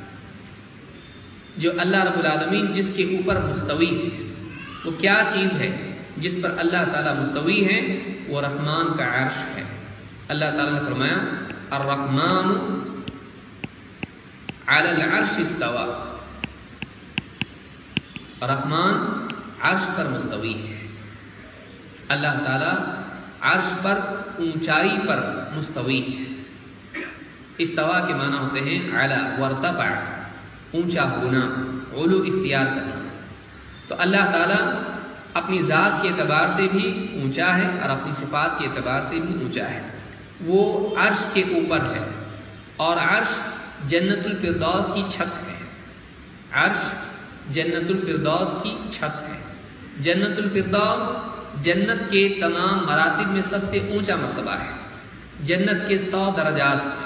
جو اللہ رب العالمین جس کے اوپر مستوی ہے؟ وہ کیا چیز ہے جس پر اللہ تعالیٰ مستوی ہے؟ وہ رحمان کا عرش ہے. اللہ تعالیٰ نے فرمایا الرحمن علی العرش استوى، رحمان عرش پر مستوی ہے. اللہ تعالیٰ عرش پر اونچائی پر مستوی ہے. استوا کے معنی ہوتے ہیں اعلی وارتفع، اونچا ہونا، علو اختیار کرنا. تو اللہ تعالیٰ اپنی ذات کے اعتبار سے بھی اونچا ہے اور اپنی صفات کے اعتبار سے بھی اونچا ہے. وہ عرش کے اوپر ہے، اور عرش جنت الفردوس کی چھت ہے. عرش جنت الفردوس کی چھت ہے. جنت الفردوس جنت کے تمام مراتب میں سب سے اونچا مرتبہ ہے. جنت کے سو درجات ہیں.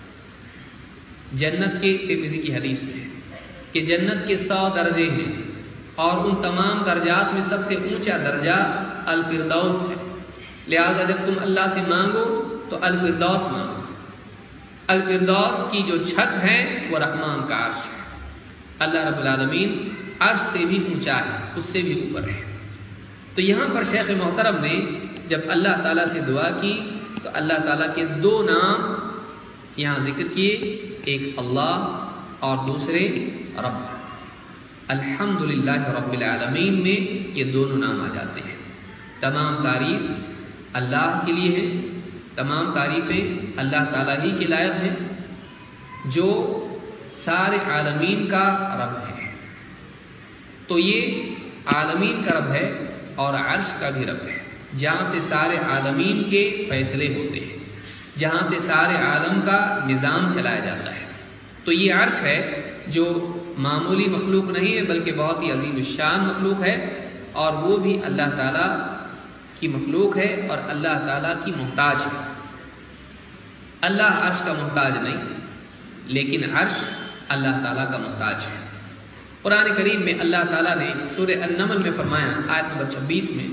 جنت کے ترمذی کی حدیث میں ہے کہ جنت کے سو درجے ہیں، اور ان تمام درجات میں سب سے اونچا درجہ الفردوس ہے. لہذا جب تم اللہ سے مانگو تو الفردوس مانگو. الفردوس کی جو چھت ہے وہ رحمان کا عرش ہے. اللہ رب العالمین عرش سے بھی اونچا ہے، اس سے بھی اوپر ہے. تو یہاں پر شیخ محترم نے جب اللہ تعالیٰ سے دعا کی تو اللہ تعالیٰ کے دو نام یہاں ذکر کیے، ایک اللہ اور دوسرے رب. الحمدللہ رب العالمین میں یہ دونوں نام آ جاتے ہیں. تمام تعریف اللہ کے لیے ہے، تمام تعریفیں اللہ تعالیٰ ہی کے لائق ہیں جو سارے عالمین کا رب ہے. تو یہ عالمین کا رب ہے اور عرش کا بھی رب ہے، جہاں سے سارے عالمین کے فیصلے ہوتے ہیں، جہاں سے سارے عالم کا نظام چلایا جاتا ہے. تو یہ عرش ہے جو معمولی مخلوق نہیں ہے بلکہ بہت ہی عظیم الشان مخلوق ہے، اور وہ بھی اللہ تعالیٰ کی مخلوق ہے اور اللہ تعالیٰ کی محتاج ہے. اللہ عرش کا محتاج نہیں، لیکن عرش اللہ تعالیٰ کا محتاج ہے. قرآن کریم میں اللہ تعالیٰ نے سورہ النمل میں فرمایا آیت نمبر چھبیس میں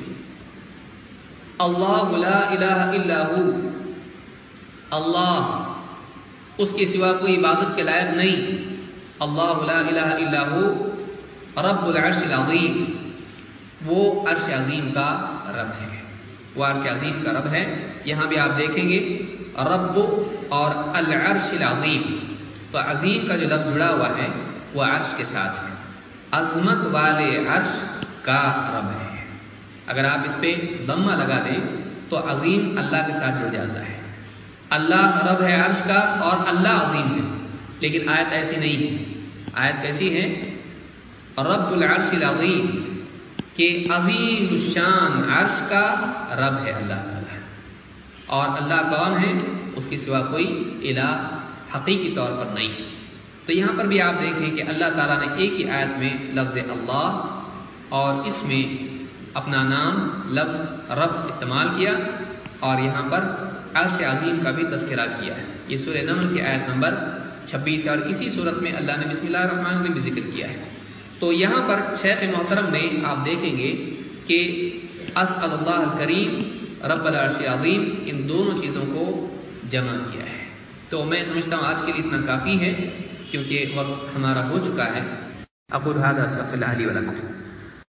اللہ لا الہ الا ہو، اللہ اس کے سوا کوئی عبادت کے لائق نہیں. اللہ لا الہ الا ہو رب العرش العظیم، وہ عرش عظیم کا رب ہے، وہ عرش عظیم کا رب ہے. یہاں بھی آپ دیکھیں گے رب اور العرش العظیم، تو عظیم کا جو لفظ جڑا ہوا ہے وہ عرش کے ساتھ ہے. عظمت والے عرش کا رب ہے. اگر آپ اس پہ ضمہ لگا دیں تو عظیم اللہ کے ساتھ جڑ جاتا ہے. اللہ رب ہے عرش کا اور اللہ عظیم ہے. لیکن آیت ایسی نہیں ہے. آیت کیسی ہے؟ رب العرش العظیم، کہ عظیم الشان عرش کا رب ہے اللہ تعالیٰ. اور اللہ کون ہے؟ اس کے سوا کوئی الہ حقیقی طور پر نہیں ہے. تو یہاں پر بھی آپ دیکھیں کہ اللہ تعالیٰ نے ایک ہی آیت میں لفظ اللہ اور اس میں اپنا نام لفظ رب استعمال کیا، اور یہاں پر عرش عظیم کا بھی تذکرہ کیا ہے. یہ سورہ نمل کی آیت نمبر چھبیس ہے، اور اسی صورت میں اللہ نے بسم اللہ الرحمن الرحیم بھی ذکر کیا ہے. تو یہاں پر شیخ محترم نے آپ دیکھیں گے کہ اسأل اللہ الکریم رب العرش العظیم ان دونوں چیزوں کو جمع کیا ہے. تو میں سمجھتا ہوں آج کے لیے اتنا کافی ہے، کیونکہ وقت ہمارا ہو چکا ہے. اقول هذا استغفر الله لي ولكم.